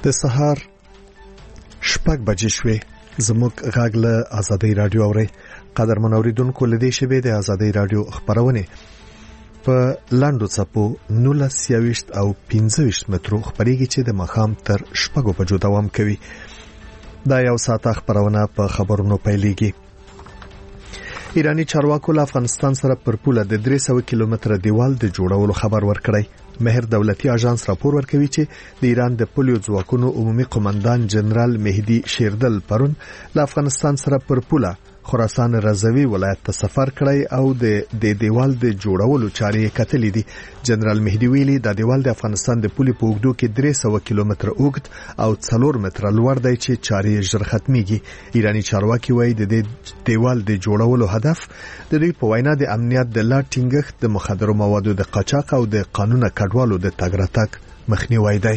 د سهار 6 بجې شوې زموږ غږ له آزادۍ رادیو اوري. قدرمن اوریدونکو لدې شبې د آزادۍ رادیو خبرونه په لاندو څپو 19 او 15 مترو خبريږي چې د مخام تر 6 بجو دوام کوي. دا یو ساعت خبرونه په خبرونو پیلېږي. ایرانی چارواکو له افغانستان سره پر پوله د 300 کیلومتره دیوال د جوړولو خبر ورکړی. مهر دولتي اژانس راپور ورکوي چې د ایران د پولیو ځواکونو عمومي قومندان جنرال مهدي شیردل پرون له افغانستان سره پر پوله خراسان رضوی ولایت ته سفر کړی او د دیوال د جوړولو چارې کتلې دي. جنرال مهدي ویلي د دیوال د افغانستان د پولي په اوږدو کې 300 کیلومتره اوږد او 4 متره لوړ دی چې چارې ژر ختميږي. ایرانی چارواکي وایي د دیوال د جوړولو هدف د دوی په وینا د امنیت د لا ټینګښت، د مخدرو موادو د قاچاق او د قانون کډوالو د تګ راتګ مخنیوي دی.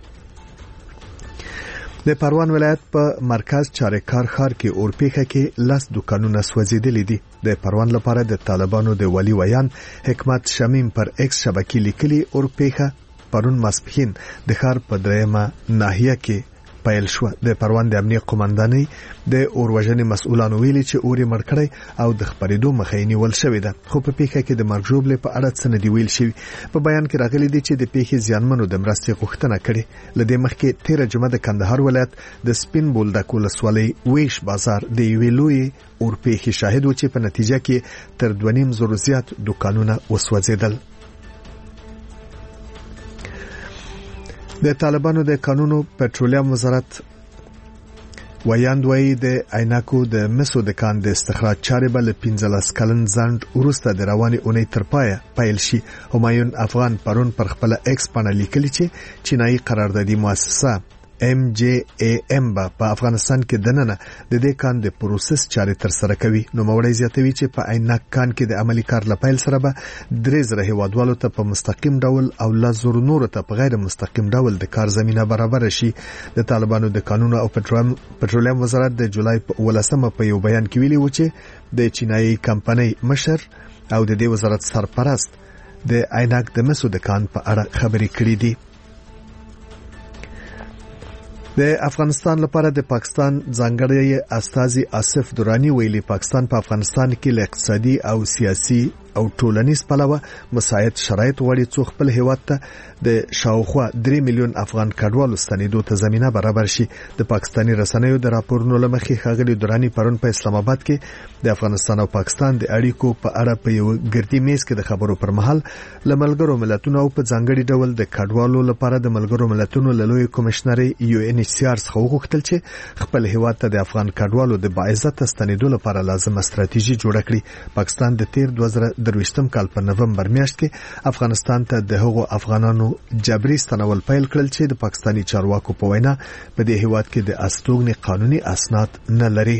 د پروان ولایت په مرکز چارکار ښار کې اورپیخه کې لاس دکانونه سوځیدلې دي. د پروان لپاره د طالبانو د ولی ویان حکمت شمیم پر ایکس شبکې لیکلي اورپیخه پرون ماسپښین د ښار په درېمه ناحیه کې پیل شو. د پروان د امنیت قومندانۍ د اوروژنې مسؤلانو ویلي چې اوري مړکړی او د خبرېدو مخه نیول شوې ده، خو په پیښه کې د مرګ ژوبلې په اړه څه نه دی ویل شوی. په بیان کې راغلي دي چې د پیښې زیانمنو د مرستې غوښتنه کړې. لدې مخکې 13 جمعه د کندهار ولایت د سپین بولدک ولسوالۍ ویش بازار د یوې لوی اورپیښې شاهد و چې په نتیجه کې تر 2.5 زیات دکانونه وسوځېدل. د طالبانو د قانونو پټرولیم وزارت ویاندوی د عینکو د مسو د کان د استخراج چارې بل 15 کلن ځند ورسته د رواني اونۍ تر پایه پیل شي. همایون افغان پرون پر خپل ایکس باندې لیکلي چې چینایي قراردادي مؤسسه MJAM په افغانستان کې دننه د دې کان د پروسس چارې تر سره کوي. نو موړی زیاتوي چې په عینک کان کې د عملی کار لپاره سره به 3,000 هیوادوالو ته په مستقیم ډول او 1,000 نور ته په غیر مستقیم ډول د کار زمينه برابر شي. د طالبانو د قانونو او پټرولیم وزارت د جولای په 18 په یو بیان کې ویلي و چې د چینایي کمپنۍ مشر او د دې وزارت سرپرست د عینک د مسو د کان په اړه خبرې کړې دي. د افغانستان لپاره د پاکستان ځانګړی استازي آصف درانی ویلي پاکستان په افغانستان کې له اقتصادي او سیاسي او ټولنیز پلوه مساعد شرایط غواړي څو خپل هیواد ته د شاوخوا 3 میلیون افغان کډوالو ستنېدو ته زمينه برابر شي. د پاکستاني رسنیو د راپورونو لمخې ښاغلي درانی پرون په اسلام آباد کې د افغانستان او پاکستان د اړیکو په اړه په یو ګردي میز کې د خبرو پر مهال له ملګرو ملتونو او په ځانګړي ډول د کډوالو لپاره د ملګرو ملتونو له لوی کمشنري UNHCR څخه وغوښتل چې خپل هیواد ته د افغان کډوالو د باعزت ستنېدو لپاره لازم ستراتیژي جوړه کړي. پاکستان د 2023 کال په نومبر میاشت کې افغانستان ته د هغو افغانانو جبري ستنول پیل کړل چې د پاکستاني چارواکو په وینا په دې هیواد کې د استوګنې قانوني اسناد نه لري.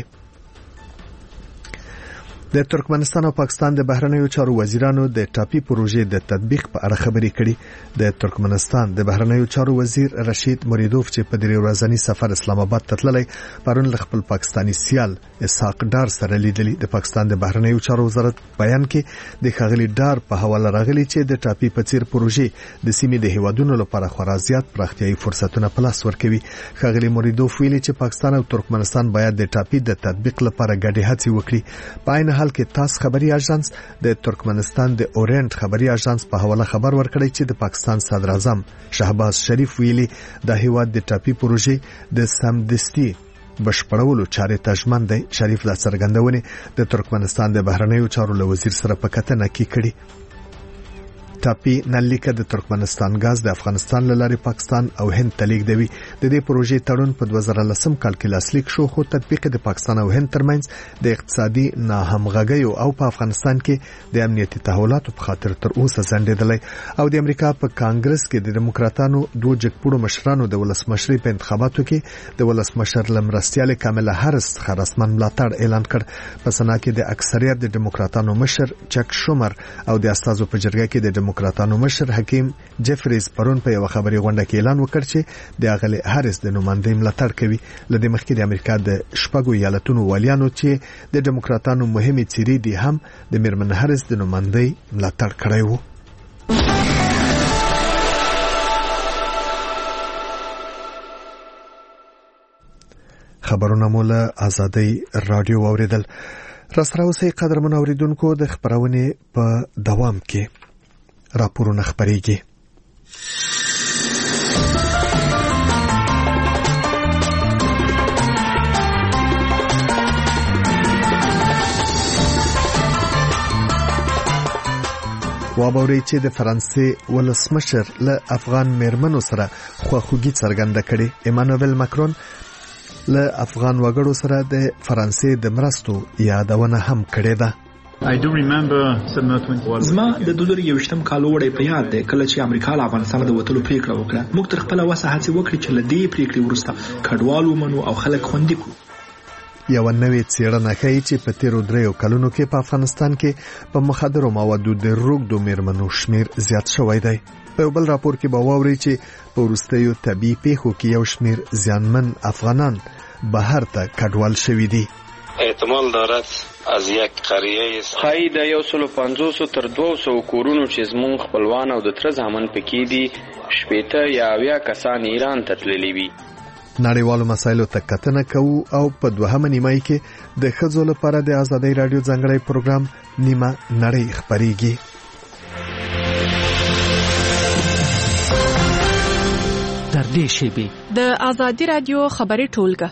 د ترکمنستان او پاکستان د بهرنیو چارو وزیرانو د ټاپي پروژې د تطبیق په اړه خبرې کړي. د ترکمنستان د بهرنیو چارو وزیر رشید مریدوف چې په 3 ورځنی سفر اسلام آباد ته تللی پرون خپل پاکستانی سیال اسحاق ډار سره لیدلی. د پاکستان د بهرنیو چارو وزارت بیان کې د خغلی ډار په حواله راغلی چې د ټاپي پڅیر پروژې د سیمې د هیوادونو لپاره خورا زیات پراختیايي فرصتونه په لاس ورکوي. خغلی مریدوف ویلي چې پاکستان او ترکمنستان باید د ټاپي د تطبیق لپاره ګډې هڅې وکړي. په حال کې تاس خبري اژانس د ترکمنستان د اورینټ خبري اژانس په حواله خبر ورکړی چې د پاکستان صدر اعظم شهباز شریف ویلي د هیواد د ټاپي پروژې د سمدستي بشپړولو چارې ته ژمن دی. شریف د څرګندونې د ترکمنستان د بهرنیو چارو له وزیر سره په کتنه کې کړي. ټاپي نلیکه د ترکمنستان غاز د افغانستان لارې پاکستان او هند ته لیږدوي. د دې پروژې تړون په 2010 کال کې لاسلیک شو، خو تطبیق د پاکستان او هند ترمنځ د اقتصادي ناهمغږیو او په افغانستان کې د امنیتي تحولاتو په خاطر تر اوسه ځنډېدلی. او د امریکا په کانګرس کې د دموکراتانو دوه جګپوړو مشرانو د ولسمشرۍ په انتخاباتو کې د ولسمشر لمرستیال کاملا هارس رسمن ملاتړ اعلان کړ. په سنا کې د اکثریت د دموکراتانو مشر چک شومر او د استازو په جرګه کې د دموکراتانو مشر حکیم جفریز پرون په یو خبري غونډه کې اعلان وکړ چې د اغلی هارس د نمائندګۍ ملاتړ کوي. لدې مخکې د امریکا د شپږو ایالتونو والیانو چې د دموکراتانو مهمه څیرې دي هم د میرمن هارس د نمائندګۍ ملاتړ کړی وو. خبرونه مو له آزادۍ رادیو اوریدل. راسره اوسئ قدرمن اوریدونکو، د خبرونې په دوام کې راپورونه خبرېږي. وابوري چې د فرانسې ولسمشر له افغان میرمنو سره خواخوږي څرګنده کړې. ایمانوئل ماکرون له افغان وګړو سره د فرانسې د مرستو یادونه هم کړې ده. زما د 2021 کال وړي په یاد ده کله چې امریکا له افغانستان د وټلو پریکړه وکړه. موږ تر خپل وسه هڅه وکړې چې له دې پریکړې وروسته کډوال ومنو او خلک خوندي کړو. یو نوې څېړنه ښیي چې په تیرو 3 کلونو کې په افغانستان کې په مخدرو موادو د روږدو میرمنو شمیر زیات شوی دی. په یو بل راپور کې به واورئ چې په وروستیو طبي پیښو کې یو شمیر زیانمن افغانان بهر ته کډوال شوي دي. احتمال دارد از یک قریه خای د 150 تر 200 کورونو چې زمون خپلوان او د تر ځامن پکې دي 80 یا 80 کسان ایران ته تللي وي. نړیوالو مسایلو ته کتنه کوو او په دوهمه نیمه کې د ښځو لپاره د آزادۍ رادیو ځانګړی پروګرام نیمه نړۍ خبرېږي. در دې شیبې د آزادۍ رادیو خبري ټولګه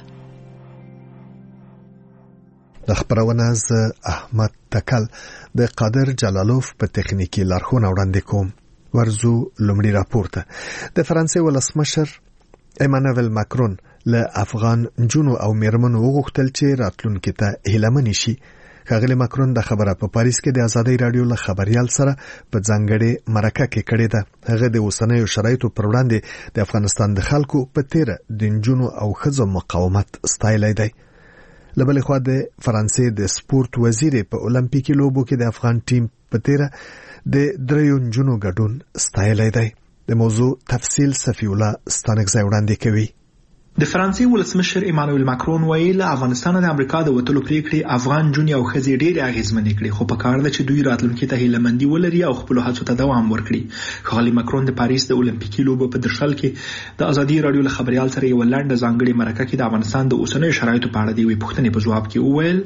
د خبرونه ز احمد تکل د قادر جلالوف په تخنیکی لارښوونه وړاندې کوم. ورزو لومړی راپورته. د فرانسې ولسمشر ایمانوئل ماکرون له افغان جنو او میرمنو وغوښتل چې راتلونکي ته هیلهمن شي. ښاغلی ماکرون د خبره په پاریس کې د آزادۍ رادیو له خبريال سره په ځانګړي مرکه کې کړې ده. هغه د اوسنیو شرایطو پر وړاندې د افغانستان د خلکو په تیره د جنو او ښځو مقاومت ستایلی دی. لبل خو د فرانسې د سپورت وزیر په اولمپیکي لوبو کې د افغان ټیم په تیره د 3 جنو ګډون ستایلی دی. د موضوع تفصیل صفی الله ستانکزی وړاندې کوي. د فرانسې ولسمشر ایمانوئل ماکرون ویل افغانستان د امریکا د وټلو پریکړې افغان جون او خزي ډېر اغیزمنې کړې، خو په کار ده چې دوی راتلونکي ته هیلهمندي ولري او خپل هڅو ته دوام ورکړي. ښاغلی ماکرون د پاریس د اولمپیکي لوبو په درشل کې د آزادۍ رادیو له خبريال سره یو لنډه ځانګړي مرکه کې د افغانستان د اوسنیو شرایطو په اړه د وی پوښتنې په جواب کې وویل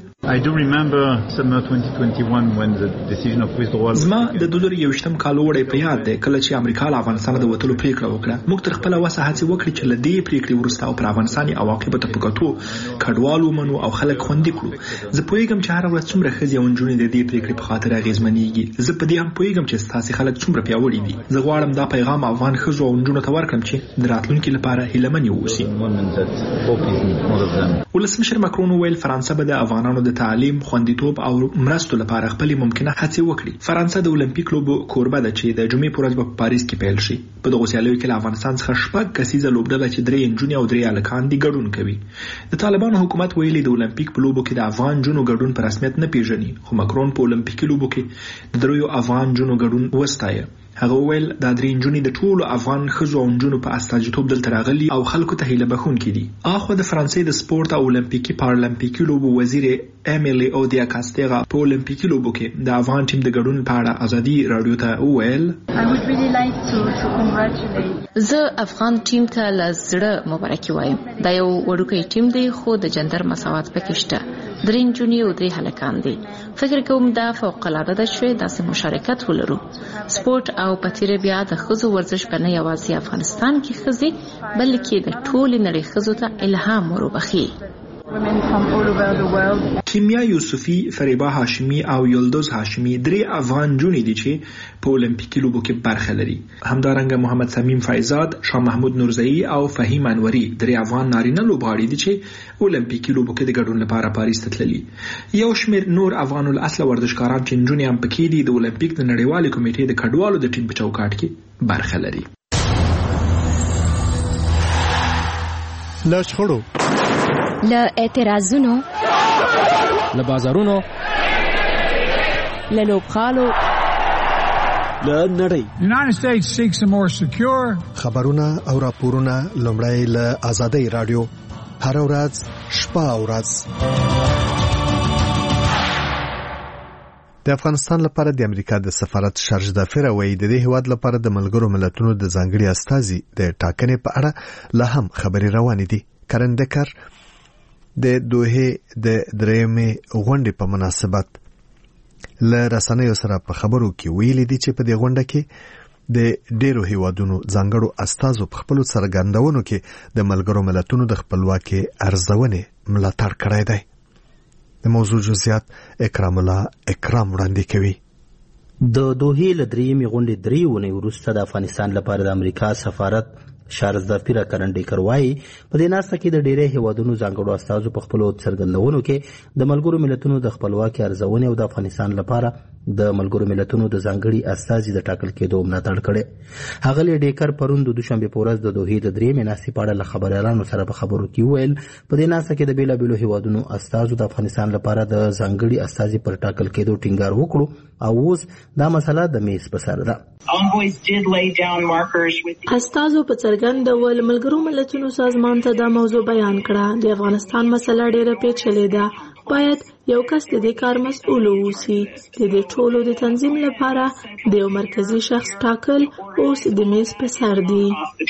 زما د 2021 کال وړي په یاد ده کله چې امریکا له افغانستان د وټلو پریکړه وکړه. موږ تر خپل وسه هڅه وکړې چې له دې پریکړې وروسته پر افغانستاني عواقب ته پکاتو کډوال ومنو او خلک خوندي کړو. زه پوهیږم چې هر ورځ څومره ښځې او نجونې د دې پریکړې په خاطر اغیزمنېږي. زه په دې هم پوهیږم چې ستاسو خلک څومره پیاوړي دي. زه غواړم دا پیغام افغان ښځو او نجونو ته ورکړم چې د راتلونکي لپاره هیلهمنې اوسي. ولسمشر ماکرون ویل فرانسه به د افغانانو د تعلیم، خوندیتوب او مرستو لپاره خپل ممکنه هڅې وکړي. فرانسه د اولمپیک لوبو کوربه ده چې د جمعې پر ورځ په پاریس کې پیل شي. په دغه سیالیو کې له افغانستان څخه 6 کسیزه لوبډله چې 3 نجونې او 3 هلکان دي ګډون کوي. د طالبانو حکومت ویلي د اولمپیک په لوبو کې د افغان جنو ګډون په رسمیت نه پیژني، خو ماکرون په اولمپیکي لوبو کې د 3 افغان جنو ګډون وستایه. هغه ویل دا 3 نجونې د ټولو افغان ښځو او نجونو په استازیتوب دلته راغلي او خلکو ته هیله بښونکي دي. اخو د فرانسې د سپورت او اولمپیکي پارالمپیکي لوبو وزیر امیلی اودیا کاستیغا په اولمپیکي لوبو کې د افغان ټیم د ګډون په اړه آزادۍ رادیو ته وویل زه افغان ټیم ته له زړه مبارکي وایم. دا یو وړوکی ټیم دی خو د جندر مساوات پکې شته. 3 نجونې او 3 هلکان دي. فکر کوم دا فوق العاده ده چې داسې مشارکت ولرو. سپورت او پتیره بیا د ښځو ورزش په نه یوازې افغانستان کې ښځې بلکې د ټولې نړۍ ښځو ته الهام وربخي. کیمیا یوسفی، فریبا هاشمی او یلدوز هاشمی 3 افغان جونې دي چې په اولمپیکي لوبو کې برخه لري. همدارنګه محمد سمیم فیضاد، شاه محمود نورزئی او فهیم انوری 3 افغان نارینه لوبغاړي دي چې اولمپیکي لوبو کې د ګډون لپاره پاریس ته تللي. یو شمېر نور افغان الاصل ورزشکاران چې نجونې هم پکې دي د اولمپیک د نړیوالې کمیټې د کډوالو د ټیم په چوکاټ کې برخه لري. له شخړو، له اعتراضونو، له بازارونو، له لوبغالو، له نړۍ. United States seeks a more secure. خبرونه او راپورونه لومړی له آزادۍ رادیو هر ورځ شپه او ورځ. د افغانستان لپاره د امریکا د سفارت شارج دافر وایي د دې هیواد لپاره د ملګرو ملتونو د ځانګړي استازي د ټاکنې په اړه لا هم خبري روانې دي. کرندکر د دوحې د درېمې غونډې په مناسبت له رسنیو سره په خبرو کې ویلي دي چې په دې غونډه کې د ډېرو هیوادونو ځانګړو استازو په خپلو څرګندونو کې د ملګرو ملتونو د خپلواکۍ ارزونې ملاتړ کړی دی. د موضوع جزئیات اکرام الله اکرام وړاندې کوي. د دوحې له درېیمې غونډې 3 اونۍ وروسته د افغانستان لپاره د امریکا سفارت شارز ظفیر کرنډیکر وایي په دې ناسته کې د ډېری هیوادونو ځانګړو استازو په خپلو څرګندونو کې د ملګرو ملتونو د خپلواکۍ ارزونې او د افغانستان لپاره د ملګرو ملتونو د ځانګړي استازي د ټاکل کېدو ملاتړ کړی. ښاغلی ډیکر پرون د دوشنبې په ورځ د دوحې د درېیمې ناستې په اړه له خبریالانو سره په خبرو کې وویل په دې ناسته کې د بېلابېلو هیوادونو استازو د افغانستان لپاره د ځانګړي استازي پر ټاکل کېدو ټینګار وکړو او اوس دا مسله د میز په سر ده. استازو په څرګند ډول ملګرو ملتونو سازمان ته دا موضوع بیان کړه. د افغانستان مسله ډېره پیچلې ده. باید یو کس د دې کار مسؤل اوسي. د دې ټولو د تنظیم لپاره د یو مرکزی شخص ټاکل اوس د میز په سر دی.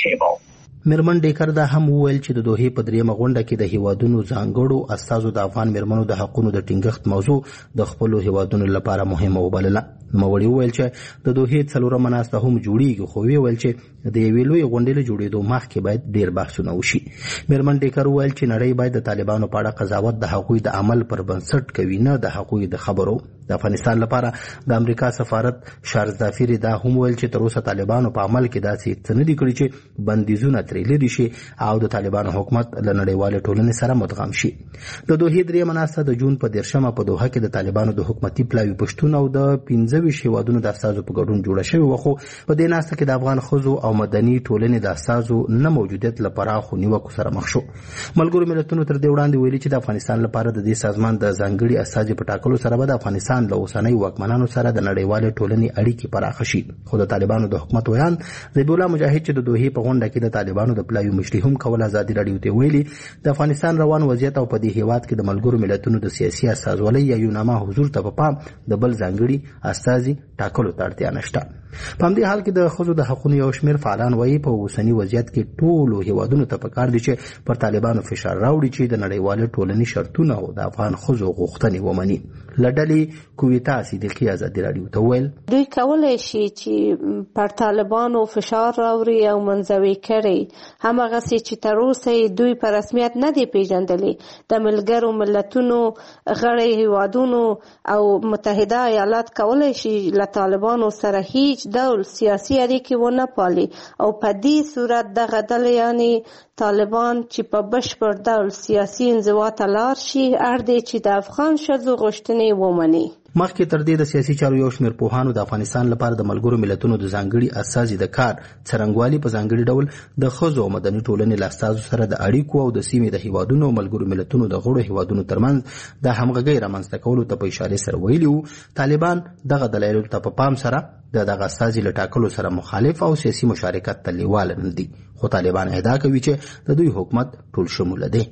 میرمن ډیکر دا هم وویل چې د دوحې په درېیمه غونډه کې د هیوادونو ځانګړو استازو د افغان میرمنو د حقونو د ټینګښت موضوع د خپلو هیوادونو لپاره مهمه وبلله. نوموړي وویل چې د دوحې 4مه ناسته هم جوړیږي، خو ویل چې د یوې لویې غونډې له جوړېدو مخکې باید ډېر بحثونه وشي. میرمن ډیکر وویل چې نړۍ باید د طالبانو په اړه قضاوت د هغوی د عمل پر بنسټ کوي، نه د هغوی د خبرو. د افغانستان لپاره د امریکا سفارت شارز ظفیر دا هم ویل چې تر اوسه طالبانو په عمل کې داسې څه نه دي کړي چې بندیزونه ترې لرې شي او د طالبانو حکومت له نړیوالې ټولنې سره مدغم شي. د دوحې درېیمه ناسته د جون په 13مه په دوحه کې د طالبانو د حکومتي پلاوي پښتون او د 25 هیوادونو د استازو په ګډون جوړه شوې وه، خو په دې ناسته کې د افغان ښځو او مدني ټولنې د استازو نه موجودیت له پراخو نیوکو سره مخ شو. ملګرو ملتونو تر دې وړاندې ویلي چې د افغانستان لپاره د دې سازمان د ځانګړي استازي په ټاکلو سره به د افغانستان له اوسنۍ واکمنانو سره د نړیوالې ټولنې اړیکې پراخه شي. خو د طالبانو د حکومت ویان ذبیح الله مجاهد چې د دوحې په غونډه کې د طالبانو د پلاوي مشري هم کول ازادي راډیو ته ویلي د افغانستان روان وضعیت او په دې هیواد کې د ملګرو ملتونو د سیاسي استازولۍ یا یوناما حضور ته په پام د بل ځانګړي استازي ټاکلو ته اړتیا نشته. په همدې حال کې د ښځو د حقونو یو شمېر فعالان وایي په اوسني وضعیت کې ټولو هیوادونو ته پکار دي چې پر طالبانو فشار راوړي چې د نړیوالې ټولنې شرطونه او د افغان ښځو غوښتنې ومني. له ډلې کویتا صدیقي ازادي راډیو ته ویل دوی کولی شي چې پر طالبانو فشار راوړي او منزوي کړي، هماغسې چې تر اوسه دوی په رسمیت نه دي پیژندلي. د ملګرو ملتونو غړي هیوادونو او متحده ایالات کولی شي له طالبانو سره هیڅ ډول سیاسي اړیکې ونه پالي او په دې صورت دغه ډلې یعنې طالبان چې په بشپړ ډول سیاسي انزوا ته لاړ شي اړ دی چې د افغان ښځو غوښتنې ومني. مخکې تر دې د سیاسي چارو یو شمېر پوهانو د افغانستان لپاره د ملګرو ملتونو د ځانګړي استازي د کار څرنګوالي په ځانګړي ډول د ښځو او مدني ټولنې له استازو سره د اړیکو او د سیمې د هیوادونو او ملګرو ملتونو د غړو هیوادونو ترمنځ د همغږۍ رامنځته کولو ته په اشارې سره ویلي وو. طالبان دغه دلایلو ته په پام سره دغه استازي له ټاکلو سره مخالف او سیاسي مشارکت ته لیواله نه دي، خو طالبان ادعا کوي چې د دوی حکومت ټول شموله دی.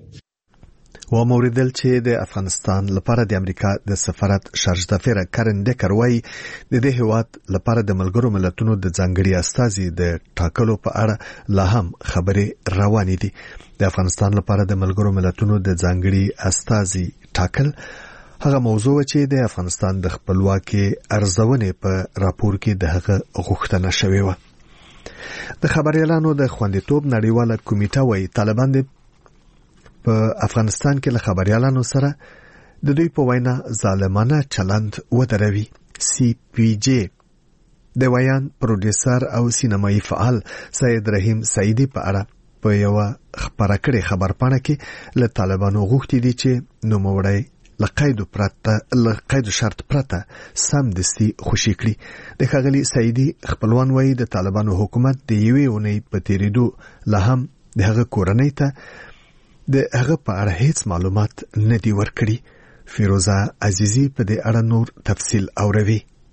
و موریدل چې د افغانستان لپاره د امریکا د سفارت شارج ظفیر کرنډیکر وایي د دې هیواد لپاره د ملګرو ملتونو د ځانګړي استازي د ټاکلو په اړه لا هم خبرې روانې دي. د افغانستان لپاره د ملګرو ملتونو د ځانګړي استازي ټاکل هغه موضوع چې د افغانستان د خپلواکۍ ارزونې په راپور کې د هغه غوښتنه شوې وه. د خبریالانو د خوندیتوب نړیواله کمیټه وایي طالبان په افغانستان کې له خبریالانو سره د دوی په وینا ظالمانه چلند ودروي. سی پی جی د ویان پروډوسر او سینمایي فعال سید رحیم سعیدی په اړه په یو خبره کړې خبرپاڼه کې له طالبانو غوښتي دي چې نوموړی له قید شرط پرته سم دستي خوشي کړي. د ښاغلي سعیدی خپلوان وایي د طالبانو حکومت د یوې اونۍ په تیریدو لا هم د هغه کورنۍ ته د هغه په اړه هیڅ معلومات نه دي ورکړي. فیروزه عزیزی په دې اړه نور تفصیل اوروي.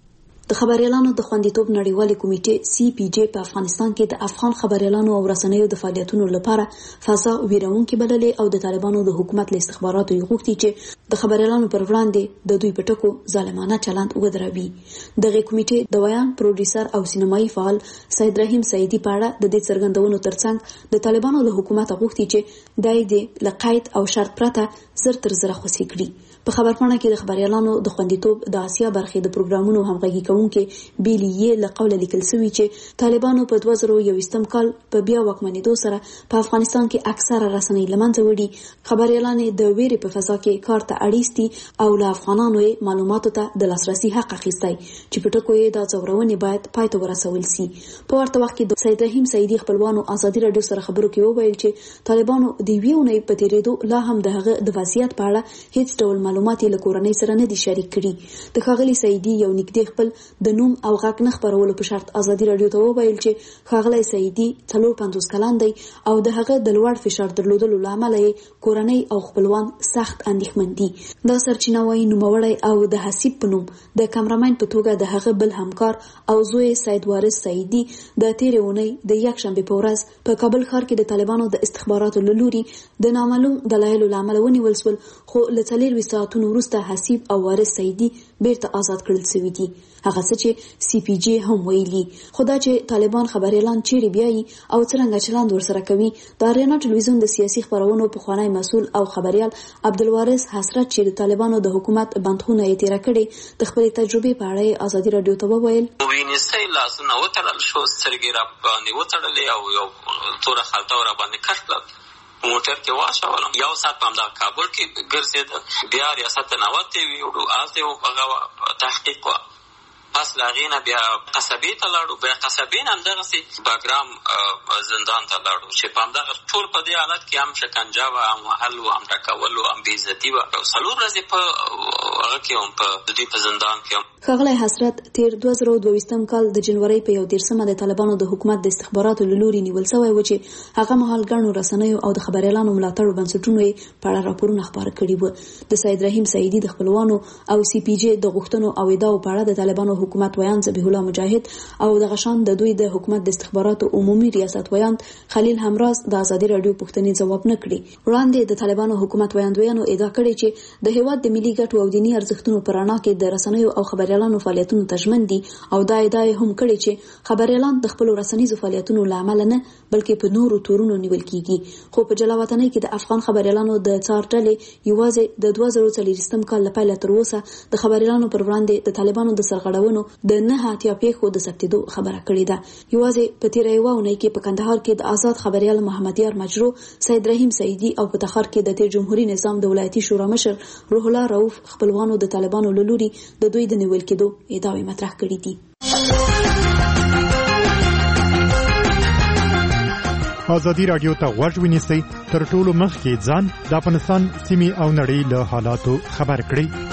د خبريالانو د خوندیتوب نړیوالې کمیټې CPJ په افغانستان کې د افغان خبريالانو او رسنیو د فعالیتونو لپاره فضا ویرونکې بللې او د طالبانو د حکومت له استخباراتو غوښتي چې د خبريالانو پر وړاندې د دوی په ټکو ظالمانه چلند ودروي. دغه کمیټې د ویان پروډوسر او سینمایي فعال سید رحیم سعیدي په اړه د دې څرګندونو ترڅنګ د طالبانو له حکومت غوښتي چې دای د لقید او شرط پرته زر تر زر خوسي کړي. په خبرپاڼه کې د خبريالانو د خوندیتوب د آسیا برخې د پروګرامونو همغږي کوونکې بیلیې لقول لیکل شوی چې طالبانو په 2021 کال په بیا واکمنېدو سره په افغانستان کې اکثره رسنۍ لمنځه وړي. خبريالانې د ویرې په فضا کې کار ته اړیستي او له افغانانو معلوماتو ته د لاسرسي حق اخیستی چې په ټکو یې د ځورونې باید پای ته ورسول سي. په ورته وخت کې د سید رحیم سعیدي خپلوانو ازادي رادیو سره خبرو کې وویل چې طالبانو د ویونې په تیریدو لا هم دغه د وضعیت په اړه هیڅ ډول معلومات له کورنۍ سره نه دي شریک کړي. د ښاغلي سعیدي یو نږدې خپل د نوم او غږ نه خبرولو په شرط ازادي رادیو ته وویل چې ښاغلی سعیدي 54 کلن دی او د هغه د لوړ فشار درلودلو له امله یې کورنۍ او خپلوان سخت اندېښمن دي. دا سرچینه وايي نوموړی او د حسیب په نوم د کامرامین په توګه د هغه بل همکار او زوی سید وارث سعیدي د تیرې اونۍ د یکشنبه په ورځ په کابل ښار کې د طالبانو د استخباراتو له لوري د نامعلوم دلایلو له امله ونیول شول، خو له 4 ساعتونو وروسته حسیب او وارث سعیدي بیرته آزاد کړل شوي دي. هغه څه چې CPJ هم ویلي. خدا چې طالبان خبريالان چیرې بیایي او څنګه چلند ورسره کوي، د اریانا ټلویزیون د سیاسي خبرونو پخوانی مسؤل او خبريال عبدالوارث حسرت چې د طالبانو د حکومت بندخونه یې تیر کړي د خپل تجربې په اړه ازادي رادیو ته وویل. وینځي لاسونه وتړل شو، سترګې را باندې وتړلې او یو تور خلطه را باندې کټ کړل. موټر کې واچولم، یو ساعت په همدغه کابل کې ګرځېدم، بیا ریاست ته نوتې وي او هلته هغه تحقیق وه. پس له هغې نه بیا قصبې ته لاړو، بیا قصبې نه همدغسې باګرام زندان ته لاړو چې په همدغه ټول په دې حالت کې هم شکنجه وه، هم وهل وه، هم ډکول وه، هم بېعزتي وه. 4 ورځې په هغه کې هم په د دوی په زندان کې هم. ښاغلی حسرت تیر 2022 کال د جنورۍ په 1 د طالبانو د حکومت د استخباراتو له لوري نیول شوی و چې هغه مهال ګڼو رسنیو او د خبريالانو ملاتړو بنسټونو یې په اړه راپورونه خپاره کړي وو. د سید رحیم سعیدي د خپلوانو او CPJ د غوښتنو او ادعاو په اړه د طالبانو حکومت ویان ذبیح الله مجاهد او د غشان د دوی د حکومت د استخباراتو عمومي ریاست ویان خلیل همراز د ازادي رادیو پوښتنې جواب نه کړي. وړاندې د طالبانو حکومت ویاندویانو ادعا کړې چې د هیواد د ملي ګټو او دینی ارزښتونو پر رڼا کې د رسنیو او خبريالانو فعالیتونو تضمین دي او دا ادعا هم کړې چې خبريالان د خپل رسنیزو فعالیتونو له امله نه بلکې په نورو تورونو نیول کیږي. خو په جلاوطنۍ کې د افغان خبريالانو د څار ډلې یوازې د 2024 کال لپاره تر اوسه د خبريالانو پر وړاندې د طالبانو د سرغړونو د نه اتیا پیښو د ثبتېدو خبره کړې ده. یوازې په تیره یوه اونۍ کې په کندهار کې د آزاد خبريال محمد یار مجرو، سید رحیم سعیدي او په تخار کې د تیر جمهوریت نظام د ولایتي شورا مشر روح الله رؤوف خپلوانو د طالبانو له لوري د دوی د نیول کېدو ادعاوې مطرح کړې دي. ازادي رادیو ته غوږ ونیسئ، تر ټولو مخکې ځان د افغانستان سیمې او نړۍ له حالاتو خبر کړئ.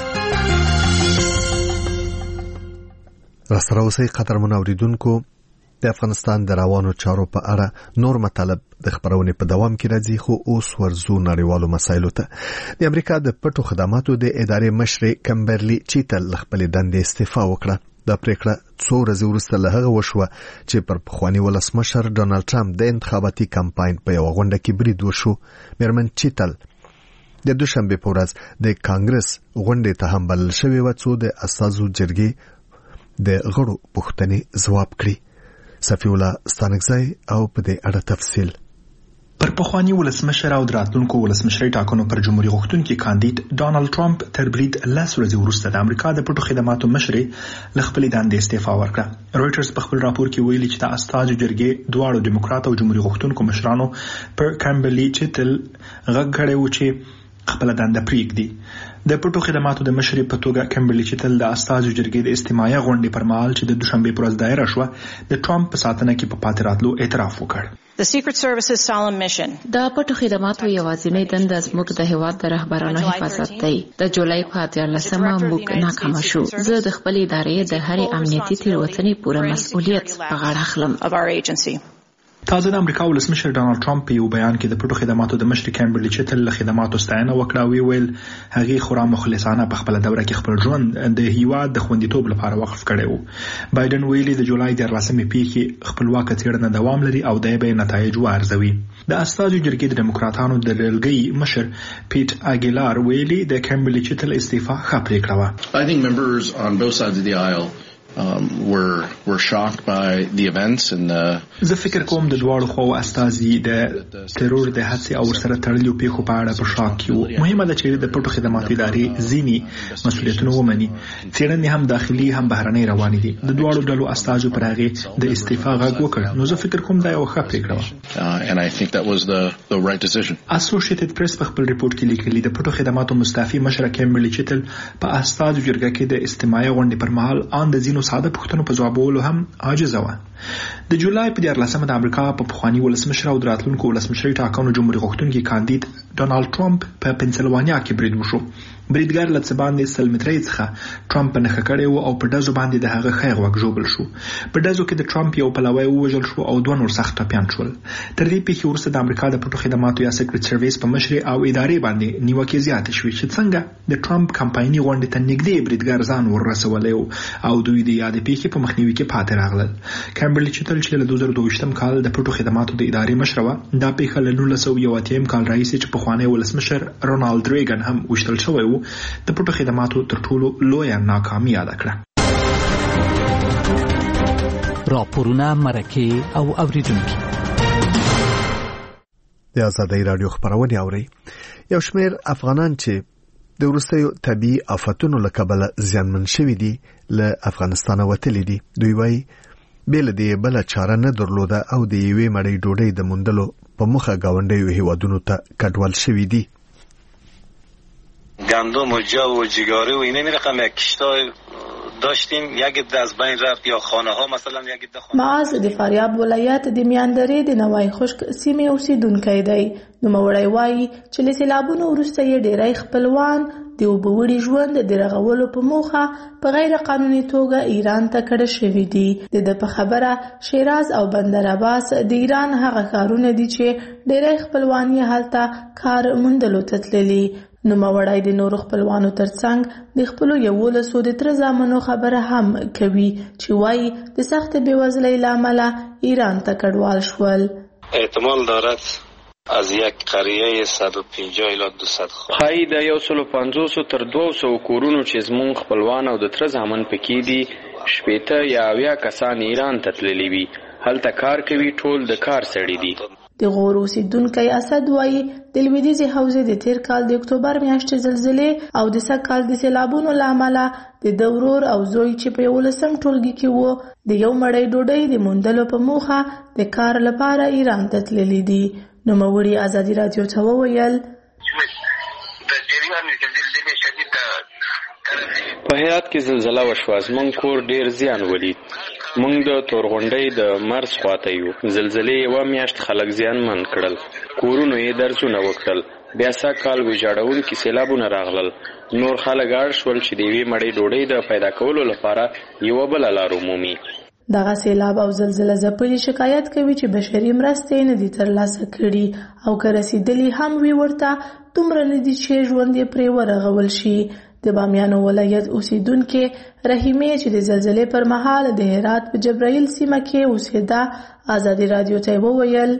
راسره اوسئ قدرمن اوریدونکو. د افغانستان د روانو چارو په اړه نور مطالب د خبرونې په دوام کې راځي، خو اوس ورزو نړیوالو مسایلو ته. د امریکا د پټو خدماتو د ادارې مشر کمبرلی چیتل خپل دندې استعفا وکړه. دا پریکړه څو ورځې وروسته له هغه وشوه چې پر پخوانی ولسمشر ډونالد ټرمپ د انتخاباتي کمپاین په یو غونډه کې برید وشو. میرمن چیتل د دوشنبه په ورځ د کانګرس غونډې ته هم بلل شوې و څو د اساسو جرګې د غړو پوښتنې ځواب کړي. صفی الله ستانکزی او په دې اړه تفصیل. پر پخوانی ولسمشر او راتلونکو ولسمشرۍ ټاکنو پر جمهوریت غوښتونکي کاندید ډونالد ټرمپ تر برید 10 ورځې وروسته د امریکا د پټو خدماتو مشر له خپل دندې استعفا ورکړه. رويټرز په خپل راپور کې ویلي چې د استازو جرګې دواړو دیموکرات او جمهوریت غوښتونکو مشرانو پر کمبرلی چیتل غږ کړی و چې خپل دنده پریږدي. د پټو خدماتو د مشر په توګه کمبرلی چیتل د استازو جرګې د استماعي غونډې پر مهال چې د دوشنبه پر ورځ دایره شوه د ټرمپ په ساتنه کې په پاتې راتلو اعتراف وکړ. The Secret Service's solemn mission. د پټو خدماتو یوازینۍ دنده زموږ د هیواد د رهبرانو حفاظت دی. د جولای په 14مه موږ ناکام شو. زه د خپل ادارې د هرې امنیتي تېروتنې پوره مسؤلیت په غاړه اخلم. تازه د امریکا ولسمشر ډانلډ ټرمپ په یو بیان کې د پټو خدماتو د مشر کیمبرلي چټل له خدماتو ستاینه وکړه. ویل هغه خورا مخلصانه په خپل دوره کې خپل ژوند د هیواد د خوندیتوب لپاره وقف کړی و. بایدن ویلي د جولای 14 پیښې خپلواک څېړنه دوام لري او د به نتایج وارزوي. د استازو جرګې د ډیموکراتانو د ډلګۍ مشر پیټ اګیلار ویلي د کیمبرلي چټل استعفا ښه پریکړه وه. I think members on both sides of the aisle were shocked by the events and زه فکر کوم د دواړو خواو استازي د ترور د هڅې او سره تړلو پیښو په اړه په شاک کې وو. مهمه ده چې د پټو خدماتو ادارې ځینی مسؤلیتونه ومني. څېړنې هم داخلي هم بهرنۍ روانې دي. د دواړو ډلو استازو پر هغه د استعفا غږ وکړ. نو زه فکر کوم دا یو ښه پریکړه وه. and I think that was the right decision. اسوسییټډ پریس په خپل ریپورت کې لیکلي د پټو خدماتو مستعفي مشر کیمبرلي چټل په استازو جرګه کې د استماعي غونډې پر مهال ان د زینو ساده پښتنو په ځوابولو هم عاجزه وه. د جولای په 14 د امریکا په پخوانی ولسمشر او د راتلونکو ولسمشري ټاکنو جمهوریت غوښتونکي کاندید ډونالد ټرمپ په پنسلوانیا کې برید وشو. بریدګر له څه باندې 100 مترۍ څخه ټرمپ نه خکړې و او په دزو باندې د هغه خیغ وګژوبل شو. په دزو کې د ټرمپ یو پلوی وژل شو او دوه نور سخت ټپيان شول. تر دې پیښې وروسته د امریکا د پټو خدماتو یا سیکریټ سرویس په مشر او ادارې باندې نیوکې زیاتې شوې چې څنګه د ټرمپ کمپایني غونډې ته نږدې بریدګر ځان ورسولې او دوی د یاد پیښې په مخنیوي کې پاتې راغلل. کیمبرلي چټل چې له 2022 کال د پټو خدماتو د ادارې مشر و، دا پیښه له 1901 کال راهیسې چې په خوانی ولسمشر رونالد ریګن هم وشتل شوی و د پټو خدماتو تر ټولو لویه ناکامي یاد کړه. راپورونه مرکه او اوریدونکو د آزادۍ رادیو خبرونه اوري. یو شمېر افغانان چې د وروستیو طبي آفتونو له کبله زیانمن شوي دي له افغانستان وتلي دي. دوی وايي بل دې بل چاره نه درلوده او د یوې مړۍ ډوډۍ د موندلو په مخه گاونډیو هیوادونو ته کډوال شوي دي. گندم و جو و جگاره و اینه میرقم یک کشتای داشتیم یک عده از بین رفت یا خانه ها مثلا یک عده خانه. معاذ د فاریاب ولایت د میاندرې د نوای خشک سیمې اوسیدونکی دی. نوموړی وایي چې له سیلابونو وروسته یې ډېری خپلوان د وبوړي ژوند د رغولو په موخه په غیر قانوني توګه ایران ته کډه شوي دي. د په خبره شیراز او بندر عباس د ایران هغه ښارونه دي چې ډېری خپلوان یې هلته کار موندلو ته تللي. نوموړی د نورو خپلوانو ترڅنګ د خپلو 11 د تر زامنو خبره هم کوي چې وایي د سخت بېوزلۍ له امله ایران ته کډوال شول. احتمال دارد از یک قریه 150 الی 200 خواهی د 150 تر 200 کورونو چې زمون خپلوان او د تر زامن پکې دي 80 یا 80 کسان ایران ته تللي وي. هلته کار کوي، ټول د کار سړي دي. د غور اوسیدونکی اسد وایي د لویدیځې حوزې د تیر کال د اکتوبر میاشتې زلزلې او د سږ کال د سیلابونو له امله د ورور او زوی چې په 11 ټولګي کې وو د یو مړۍ ډوډۍ د موندلو په موخه د کار لپاره ایران ته تللي دي. نوموړي ازادي رادیو ته وویل په هرات کې زلزلہ وشوه. زمونږ کور ډیر زیان ولید. مونږ د تورغونډۍ د مرز خواته یو. زلزلې یوه میاشت خلک زیانمن کړل، کورونو یې درزونه وکړل. بیا سږ کال ویجاړونکي سیلابونه راغلل. نور خلک اړ شول چې د یوې مړۍ ډوډۍ د پیدا کولو لپاره یوه بله لار ومومي. دغه سیلاب او زلزله ځپلي شکایت کوي چې بشري مرستې نه دي ترلاسه کړي او که رسیدلي هم وي ورته دومره نه دي چې ژوند یې پرې ورغول شي. د بامیانو ولایت اوسیدونکې رحیمې چې د زلزلې پر مهال د هرات په جبرائیل سیمه کې اوسېده ازادي رادیو ته وویل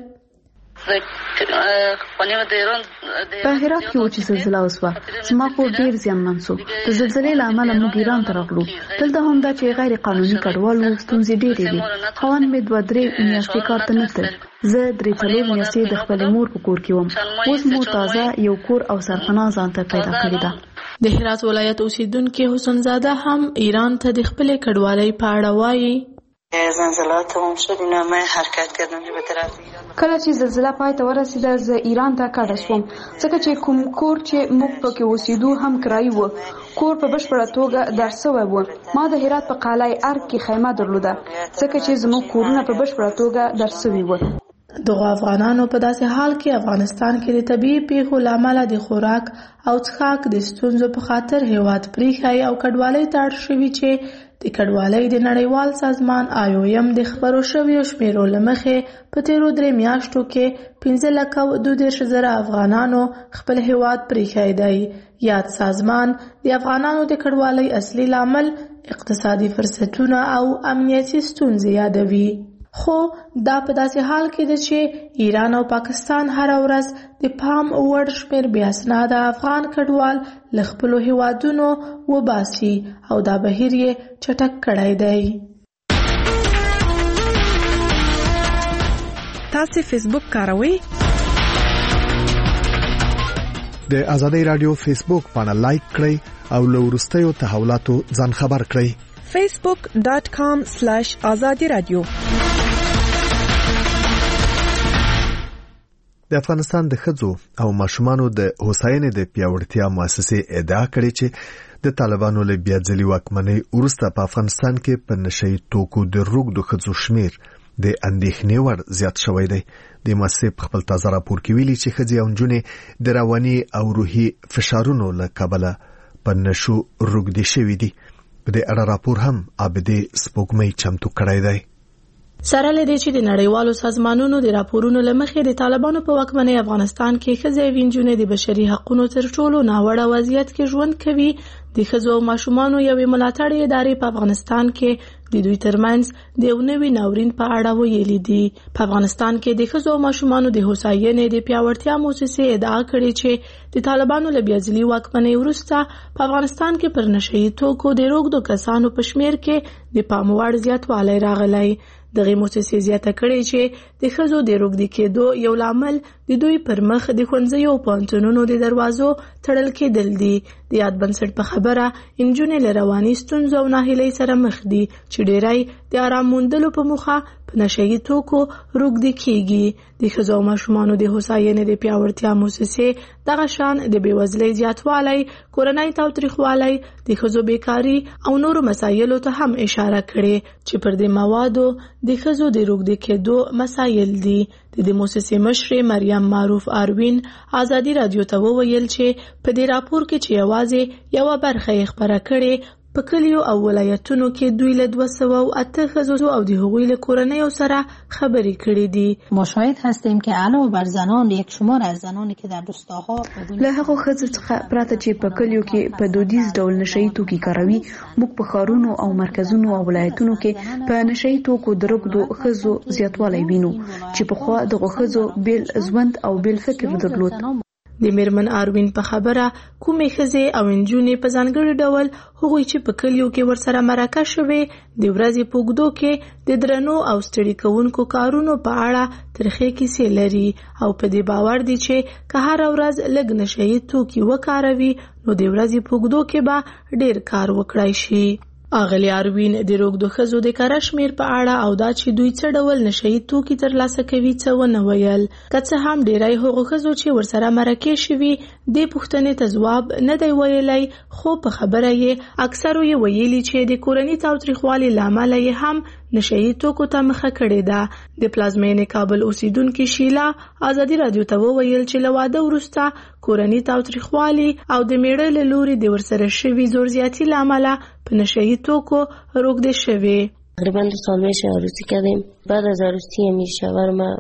په هرات کې چې زلزلہ وسوه زما کور ډیر زیانمن شو. د زلزلې له امله موږ ایران ته راغلو. دلته هم دا چې غیر قانوني کډوال وو ستونزې ډېرې وي. خاوند مې 2-3 میاشتې کار ته نه تلل. زه 3-4 میاشتې د خپل مور په کور کې وم. اوس مو تازه یو کور او سرپناه ځان ته پیدا کړې ده. د هرات ولایت اوسیدونکي حسن زاده هم ایران ته د خپل کډوالۍ په اړه وایي زلزله تمام شد اینا من حرکت کردم به طرف کله چې زلزله پای ته ورسیده زه ایران ته کډه شوم ځکه چې کوم کور چې موږ پکې اوسېدو هم کرایي و. کور په بشپړه توګه در سوی و. ما د هرات په قلعه ارګ کې خیمه درلوده ځکه چې زموږ کورونه په بشپړه توګه در سوي و. دغه افغانانو په داسې حال کې افغانستان کې د طبيعي پیښو له امله د خوراک او څښاک د ستونزو په خاطر هیواد پریښی او کډوالۍ ته اړ شوي چې د کډوالۍ د نړیوال سازمان IOM د خبرو شویو شمیرو له مخې په تیرو 3 میاشتو کې 15,32,000 افغانانو خپل هیواد پریښی دی. یاد سازمان د افغانانو د کډوالۍ اصلي لامل اقتصادي فرصتونه او امنیتي ستونزې یادوي. خو دا په داسې حال کې ده چې ایران او پاکستان هر ورځ د پام وړ شمیر بې اسناده افغان کډوال له خپلو هیوادونو وباسي او دا بهیر یې چټک کړی دی. تاسو فیسبوک کاروئ؟ د ازادۍ رادیو فیسبوک پاڼه لایک کړئ او له وروستیو تحولاتو ځان خبر کړئ. facebook.com/azadi radio. د افغانستان د ښځو او ماشومانو د هوساینې د پیاوړتیا مؤسسې ادعا کړې چې د طالبانو له بیا ځلي واکمنۍ وروسته په افغانستان کې په نشئی توکو د روږدو ښځو شمیر د اندېښنې وړ زیات شوی دی. د مؤسسې په خپل تازه راپور کې ویلي چې ښځې او نجونې د رواني او روحي فشارونو له کبله په نشو روږدې شوي دي. په دې اړه راپور هم عابدې سپوږمۍ چمتو کړی دی. سره لدې چې د نړیوالو سازمانونو د راپورونو لمخې د طالبانو په واکمنۍ افغانستان کې ښځې او نجونې د بشري حقوقو تر ټولو ناوړه وضعیت کې ژوند کوي، د ښځو او ماشومانو یوې ملاتړې ادارې په افغانستان کې د دوی ترمنځ د یو نوي ناورین په اړه ویلي دي. په افغانستان کې د ښځو او ماشومانو د هوساینې د پیاوړتیا مؤسسې ادعا کړې چې د طالبانو له بیا ځلي واکمنۍ وروسته په افغانستان کې پر نشئی توکو د روږدو کسانو په شمیر کې د پام وړ زیاتوالی راغلی. دغه مؤسسې زیاته کړې چې د ښځو د روږدي کېدو یو لامل د دوی پر مخ د ښوونځیو او پوهنتونونو د دروازو تړل کېدل دي. د یاد بنسټ په خبره نجونې له رواني ستونزو او ناهیلۍ سره مخ دي چې ډېری د آرام موندلو په موخه په نشئی توکو روږدي کېږي. د ښځو او ماشومانو د هوساینې د پیاوړتیا مؤسسې دغه شان د بېوزلۍ زیاتوالی، کورنۍ تاوتریخوالی، د ښځو بیکاري او نورو مسایلو ته هم اشاره کړې چې پر دې موادو د ښځو د روږدي کېدو مسایل دي. د دې مؤسسې مشرې مریم معروف آروین ازادي رادیو ته وویل چې په دې راپور کې چې یوازې یوه برخه یې خپره کړې، په کلیو او ولایتونو کې دوی له 208 ښځو او د هغوی له کورنیو سره خبرې کړې دي. ما شاهد هستیم که علاوه بر زنان یک شمار از زنانی که در روستاها له هغو ښځو څخه پرته چې په کلیو کې په دودیز ډول نشئی توکي کاروي، موږ په ښارونو او مرکزونو او ولایتونو کې په نشئی توکو د روږدو ښځو زیاتوالی وینو چې پخوا دغو ښځو بیل ژوند او بیل فکر درلود. د میرمن آروین په خبره کومې ښځې او نجونې په ځانګړي ډول هغوی چې په کلیو کې ورسره مرکه شوې د ورځې په اوږدو کې د درنو او ستړي کوونکو کارونو په اړه ترخې کیسې لري او په دې باور دي چې که هره ورځ لږ نشئی توکي وکاروي نو د ورځې په اوږدو کې به ډېر کار وکړای شي. اغلی آروین د روږدو ښځو د کره شمیر په اړه او دا چې دوی څه ډول نشئی توکي ترلاسه کوي څه ونه ویل. که څه هم ډېری هغو ښځو چې ورسره مرکې شوي دې پوښتنې ته ځواب نه دی ویلی، خو په خبره یې اکثرو یې ویلي چې د کورني تاوتریخوالي له امله یې هم نشئی توکو ته مخه کړې ده. د پلازمینې کابل اوسیدونکې شیلا ازادي رادیو ته وویل چې له واده وروسته کورني تاوتریخوالي او د میړه له لوري د ورسره شوي زور زیاتي له امله په نشئی توکو روږدې شوې. تقریبا 2 سال میشه عروسی کردیم. بعد از عروسی شوهر ما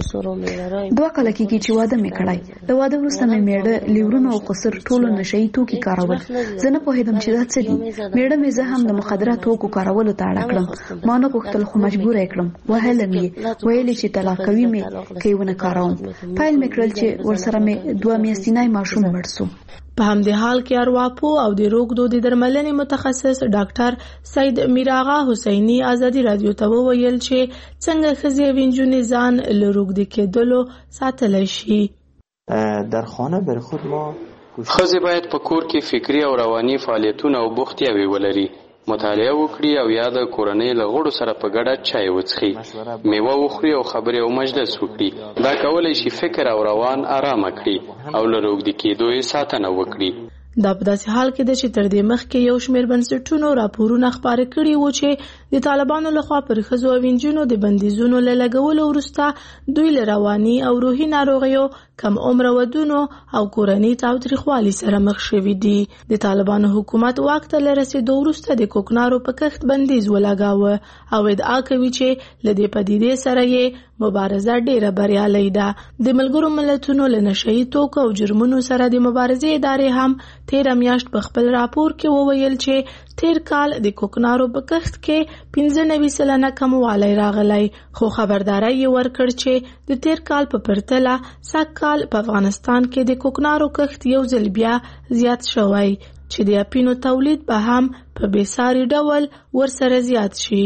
2 کال کېږي چې واده مې کړی. د واده وروسته مې میړه لیورونه او قصر ټولو نشئی توکي کارول. زه نه پوهېدم چې دا څه دي. میړه مې زه هم د مخدره توکو کارولو ته اړ کړم. ما نه غوښتل خو مجبور یې کړم. وهلم یې، ویلې چې طلاق کوي مې که یې ونه کاروم. پیل مې کړل چې ورسره مې 2 میاشتنی ماشوم مړ سو. په همدې حال کې ارواپو او د روږدو د درملنې متخصص ډاکټر سید میراغا حسینی ازادي رادیو ته وویل چې څنګه ښځې او نجونې ځان له روږدي کېدلو ساتلی شي. در خانه بر خود ما ښځې باید په کور کې فکري او رواني فعالیتونه او بوختیاوې ولري، مطالعه وکړي او یا د کورنۍ له غړو سره په ګډه چای وڅښي، میوه وخوري او خبرې او مجلس وکړي. دا کولی شي فکر او روان آرامه کړي او له روږدي کېدو یې ساتنه وکړي. دا په داسې حال کې ده چې تر دې مخکې یو شمېر بنسټونو راپورونه خپاره کړي وو چې د طالبانو لخوا پر ښځو او نجونو د بندیزونو له لګولو وروسته دوی له رواني او روحي ناروغیو کم عمر ودونو او کورنۍ تاوتریخوالي سره مخ شوي دي. د طالبانو حکومت واک ته لرسېدو وروسته د کوکنارو په کښت بندیز ولګاوه او ادعا کوي چې له دې پدیدې سره یې مبارزه ډیره بریالۍ ده. د ملګرو ملتونو له نشهیي توکو او جرمونو سره د مبارزې ادارې هم تیره میاشت په خپل راپور کې وویل چې تیر کال د کوکنارو په کښت کې 95% کموالی راغلی، خو خبرداری یې ورکړ چې د تیر کال په پرتله سږ کال په افغانستان کې د کوکنارو کښت یو ځل بیا زیات شوی چې د اپینو تولید به هم په بېساري ډول ورسره زیات شي.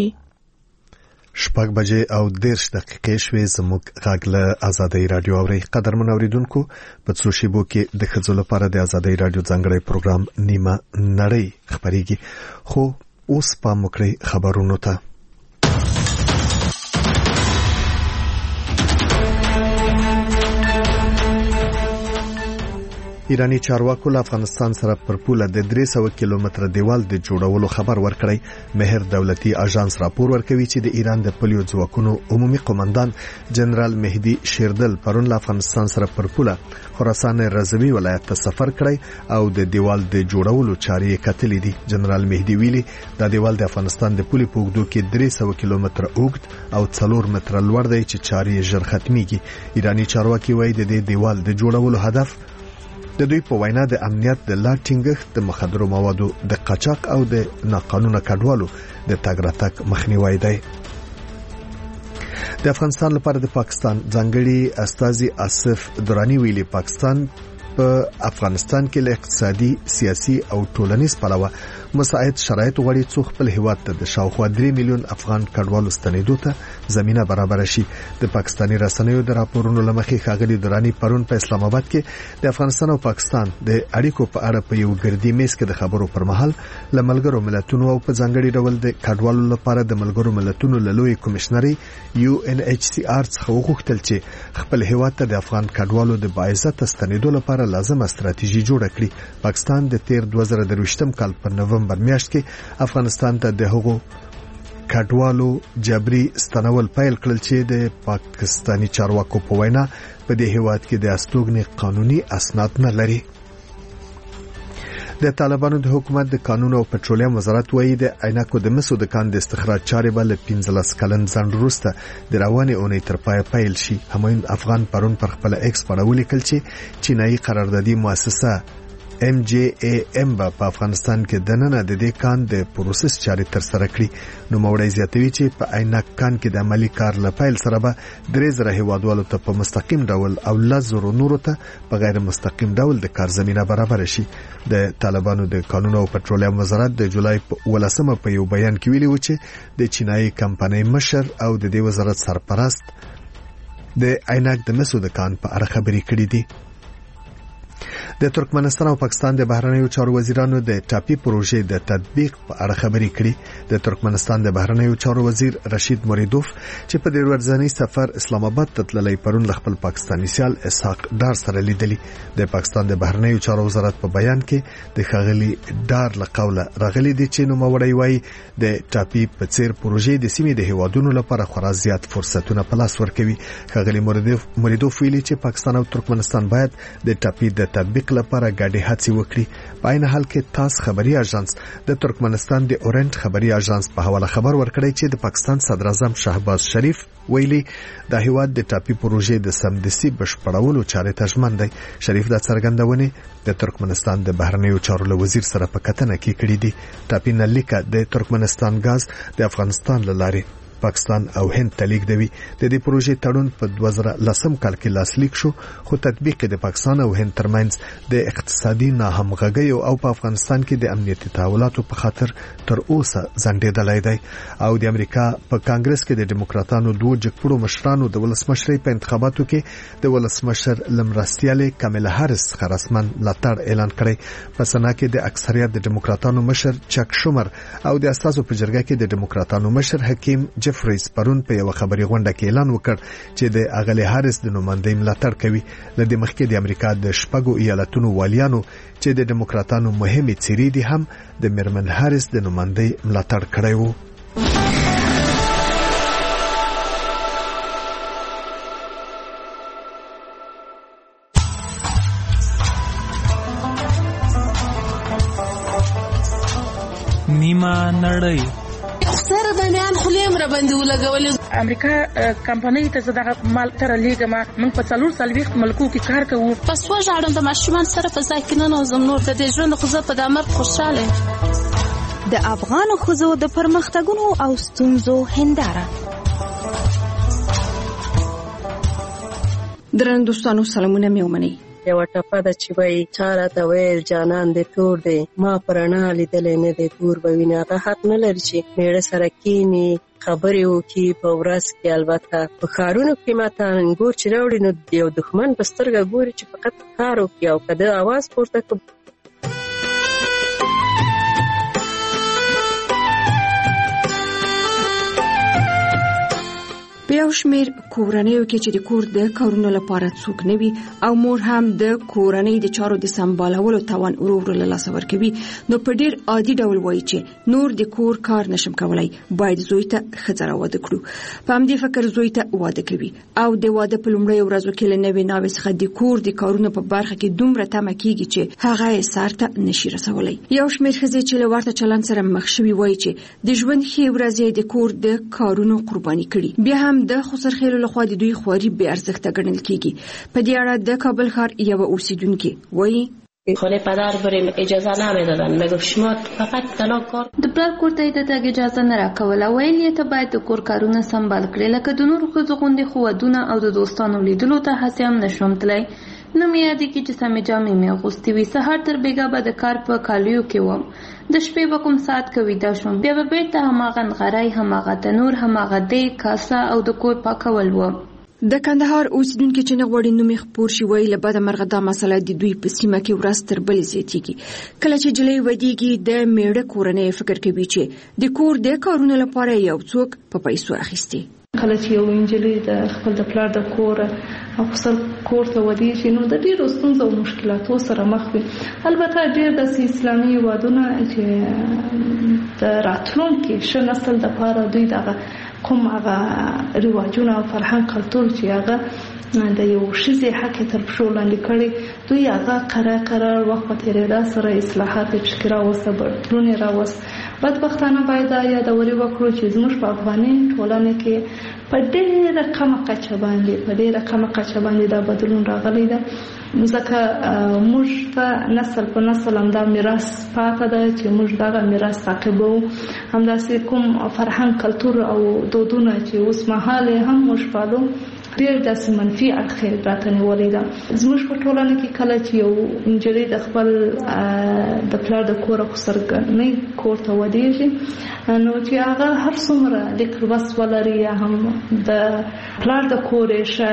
6:10 شوې. زموږ غږ له آزادۍ رادیو اوري. قدرمن اوریدونکو، په څو شیبو کې د ښځو لپاره د آزادۍ رادیو ځانګړی پروګرام نیمه نړۍ خبرېږي، خو اوس پام وکړئ خبرونو ته. ایرانی چارواکو له افغانستان سره پر پوله د 300 کیلومتره دیوال د جوړولو خبر ورکړی. مهر دولتي اژانس راپور ورکوي چې د ایران د پولیو ځواکونو عمومي قومندان جنرال مهدي شیردل پرون له افغانستان سره پر پوله خراسان رضوي ولایت ته سفر کړی او د دیوال د جوړولو چارې کتلې دي. جنرال مهدي ویلي دا دیوال د افغانستان د پولې په اوږدو کې 300 کیلومتره اوږد او 4 متره لوړ دی چې چارې ژر ختميږي. ایرانی چارواکي وایي د دې دیوال د جوړولو هدف د دوی په وینا د امنیت د لا ټینګښت، د مخدرو موادو د قاچاق او د ناقانونه کډوالو د تګ راتګ مخنیوي دی. د افغانستان لپاره د پاکستان ځانګړي استازي آصف درانی ویلي پاکستان په افغانستان کې له اقتصادي، سیاسي او ټولنیز پلوه مساعد شرایط غوړي څو خپل هیواد ته د شاوخوا 3 میلیون افغان کډوالو ستنېدو ته زمينه برابر شي. د پاکستاني رسنیو د راپورونو لمخې ښاغلي درانی پرون په اسلام آباد کې د افغانستان او پاکستان د اړیکو په اړه په یو ګردي میز کې د خبرو پر مهال له ملګرو ملتونو او په ځانګړي ډول د کډوالو لپاره د ملګرو ملتونو له لوی کمشنري UNHCR څخه وغوښتل چې خپل هیواد ته د افغان کډوالو د باعزت ستنېدو لپاره لازمه ستراتیژي جوړه کړي. پاکستان د تیر 2023 کال په نومبر میاشت کې افغانستان ته د هغو کډوالو جبري ستنول پیل کړل چې د پاکستاني چارواکو په وینا په دې هیواد کې د استوګنې قانوني اسناد نه لري. د طالبانو د حکومت د قانون او پټرولیم وزارت وایي د عینکو د مسو د کان د استخراج چارې به له 15 کلن ځنډ وروسته د روانې اونۍ تر پایه پیل شي. همایون افغان پرون پر خپل ایکس باندې ولیکل چې چینایي قراردادي مؤسسه MJAM په افغانستان کې د نن د دې کان د پروسس چارې تر سره کړي. نو موړی زیاتوي چې په عینک کان کې د عملی کار لپاره سره به 3000 هیوادوالو ته په مستقیم ډول او 1000 نورو ته په غیر مستقیم ډول د کار زمينه برابر شي. د طالبانو د قانون او پټرولیم وزارت د جولای په 18 په یو بیان کې ویلي و چې د چینایي کمپنۍ مشر او د دې وزارت سرپرست د عینک د مسو د کان په اړه خبرې کړې دي. د ترکمنستان او پاکستان د بهرنیو چارو وزیرانو د ټاپي پروژې د تطبیق په اړه خبرې کړې. د ترکمنستان د بهرنیو چارو وزیر رشید مریدوف چې په ډیر ورځنی سفر اسلام آباد ته تللی پرون خپل پاکستاني سیال اسحاق ډار سره لیدلی. د پاکستان د بهرنیو چارو وزارت په بیان کې د خغلی ډار لقوله راغلي دي چې نو موړی وای د ټاپي په څیر پروژې د سیمې د هیوادونو لپاره خورا زیات فرصتونه په لاس ورکوي. خغلی مریدوف ویلي چې پاکستان او ترکمنستان باید د ټاپي د تطبیق لپاره ګډې هڅې وکړي. په عین حال کې تاس خبري اژانس د ترکمنستان د اورنج خبري اژانس په حواله خبر ورکړی چې د پاکستان صدر اعظم شهباز شریف ویلي د هیواد د ټاپي پروژې د سمدستي بشپړولو چارې ته ژمن دی. شریف د څرګندونې د ترکمنستان د بهرنیو چارو له وزیر سره په کتنه کې کړې دي. ټاپي نلیکه د ترکمنستان غاز د افغانستان لاره پاکستان او هند تلیږدوي. د دې پروژې تړون په 2010 کال کې لاسلیک شو، خو تطبیق د پاکستان او هند ترمنځ د اقتصادي ناهمغږۍ او په افغانستان کې د امنیتي تحولاتو په خاطر تر اوسه ځنډېدلی دی. او د امریکا په کانګرس کې د ډیموکراتانو دوه جګپړو مشرانو د ولسمشرۍ په انتخاباتو کې د ولسمشر لمرستیالې کاملا هارس رسمن ملاتړ اعلان کړی. په سنا کې د اکثریت د ډیموکراتانو مشر چک شومر او د اساسو په جرګه کې د ډیموکراتانو مشر حکیم جفریز پرون په یو خبري غونډه کې اعلان وکړ چې د اغلی هارس د نمائندګۍ ملاتړ کوي. لدې مخکې د امریکا د شپږو ایالتونو والیانو چې د ډیموکراتانو مهمه څیرې دي هم د میرمن هارس د نمائندګۍ ملاتړ کړی وو. زما نړۍ سره بنیان خلیم را باندې ولګولې. امریکا کمپنۍ ته زداغه مال تر لیګه ما موږ په 440 ملکو کې کار کوو. پس وژاړم د ماشومان سره په ځای کې نه نوزم نور د دې ژوند خو زه په دامر خوشاله. د افغان ښځو د پرمختګونو او ستونزو هنداره. درنو دوستانو سلامونه مې ومنئ. یو ټپه ده چې وایي چا راته ویل جانان دې تور دی ما پرانا لیدلی نه دی تور به ویني. هغه حق نه لري چې میړه سره کینی خبرې وکړي په ورځ کې. البته په ښارونو کې ماته انګور چې راوړي نو یو دښمن په سترګه ګوري چې فقط کار وکړي او که ده اواز پورته کړي. په یو شمېر کورنیو کې چې د کور د کارونو لپاره څوک نه وي او مور هم د کورنۍ د چارو د سمبالولو توان ورو ورو له لاسه ورکوي نو په ډېر عادي ډول وایي چې نور د کور کار نشم کولی باید زوی ته ښځه راواده کړو. په همدې فکر زوی ته واده کوي او د واده په لومړیو ورځو کې له نوې ناوې څخه د کور د کارونو په برخه کې دومره تمه کېږي چې هغه یې سر ته نشي رسولی. یو شمېر ښځې چې له ورته چلند سره مخ شوي وایي چې د ژوند ښې ورځې د کور د کارونو قرباني کړي. بیا هم د خسرخېلو لخوا د دوی خواري بې ارزښته ګڼل کېږي. په دې اړه د کابل ښار یوه اوسیدونکې وایي خونه پدر بریم اجازه نمیدادن میگفت شما فقط تنها کار. د پلار کور ته د تګ اجازه نه راکوله. ویل یې ته باید د کور کارونه سمبال کړې لکه د نورو ښځو غوندې خو ودونه او د دوستانو لیدلو ته هسې هم نشوم تللی. نه مې یادېږي چې سمې جامې مې اغوستې وي. سهار تر بېګا به د کار په کالیو کې وم. د شپې به کوم ساعت کې ویده شوم بیا به بېرته هماغه نغری هماغه تنور هماغه دیګ کاسه او د کور پاکول و. د کندهار اوسیدونکي چې نه غواړي نوم یې خپور شي وایي له بده مرغه دا مسله د دوی په سیمه کې ورځ تر بلې زیاتېږي. کله چې جلۍ ودېږي د میړه کورنۍ فکر کوي چې د کور د کارونو لپاره یو څوک په پیسو اخیستي. کله چې یو نجلۍ د خپل د پلار د کور او خپل کور ته ودېږي نو د ډېرو ستونزو او مشکلاتو سره مخ وي. البته ډېر داسې اسلامي هېوادونه چې د راتلونکي ښه نسل دپاره دوی دغه کوم هغه رواجونه او فرهنګ کلتور چې هغه د یو ښځې حق یې تر پښو لاندې کړی دوی هغه قرار وخت په تېرېدا سره اصلاحات یې پکې راوسته بدلون یې راوست. بدبختانه باید دا یادوري وکړو چې زموږ په افغاني ټولنه کې په ډېره کمه کچه باندې دا بدلون راغلی ده. ځکه موږ ته نسل په نسل همدا میراث پاته ده چې موږ دغه میراث تعقیبوو. همداسې کوم فرهنګ کلتور او دودونه چې اوس مهال هم موږ پالو ډېر داسې منفي اړخ یې راته نیولی ده. زموږ په ټولنه کې کله چې یو نجلۍ د خپل د پلار د کوره خسرګنۍ کور ته ودېږي نو چې هغه هر څومره لیک لوست ولري یا هم د پلار د کور یې ښه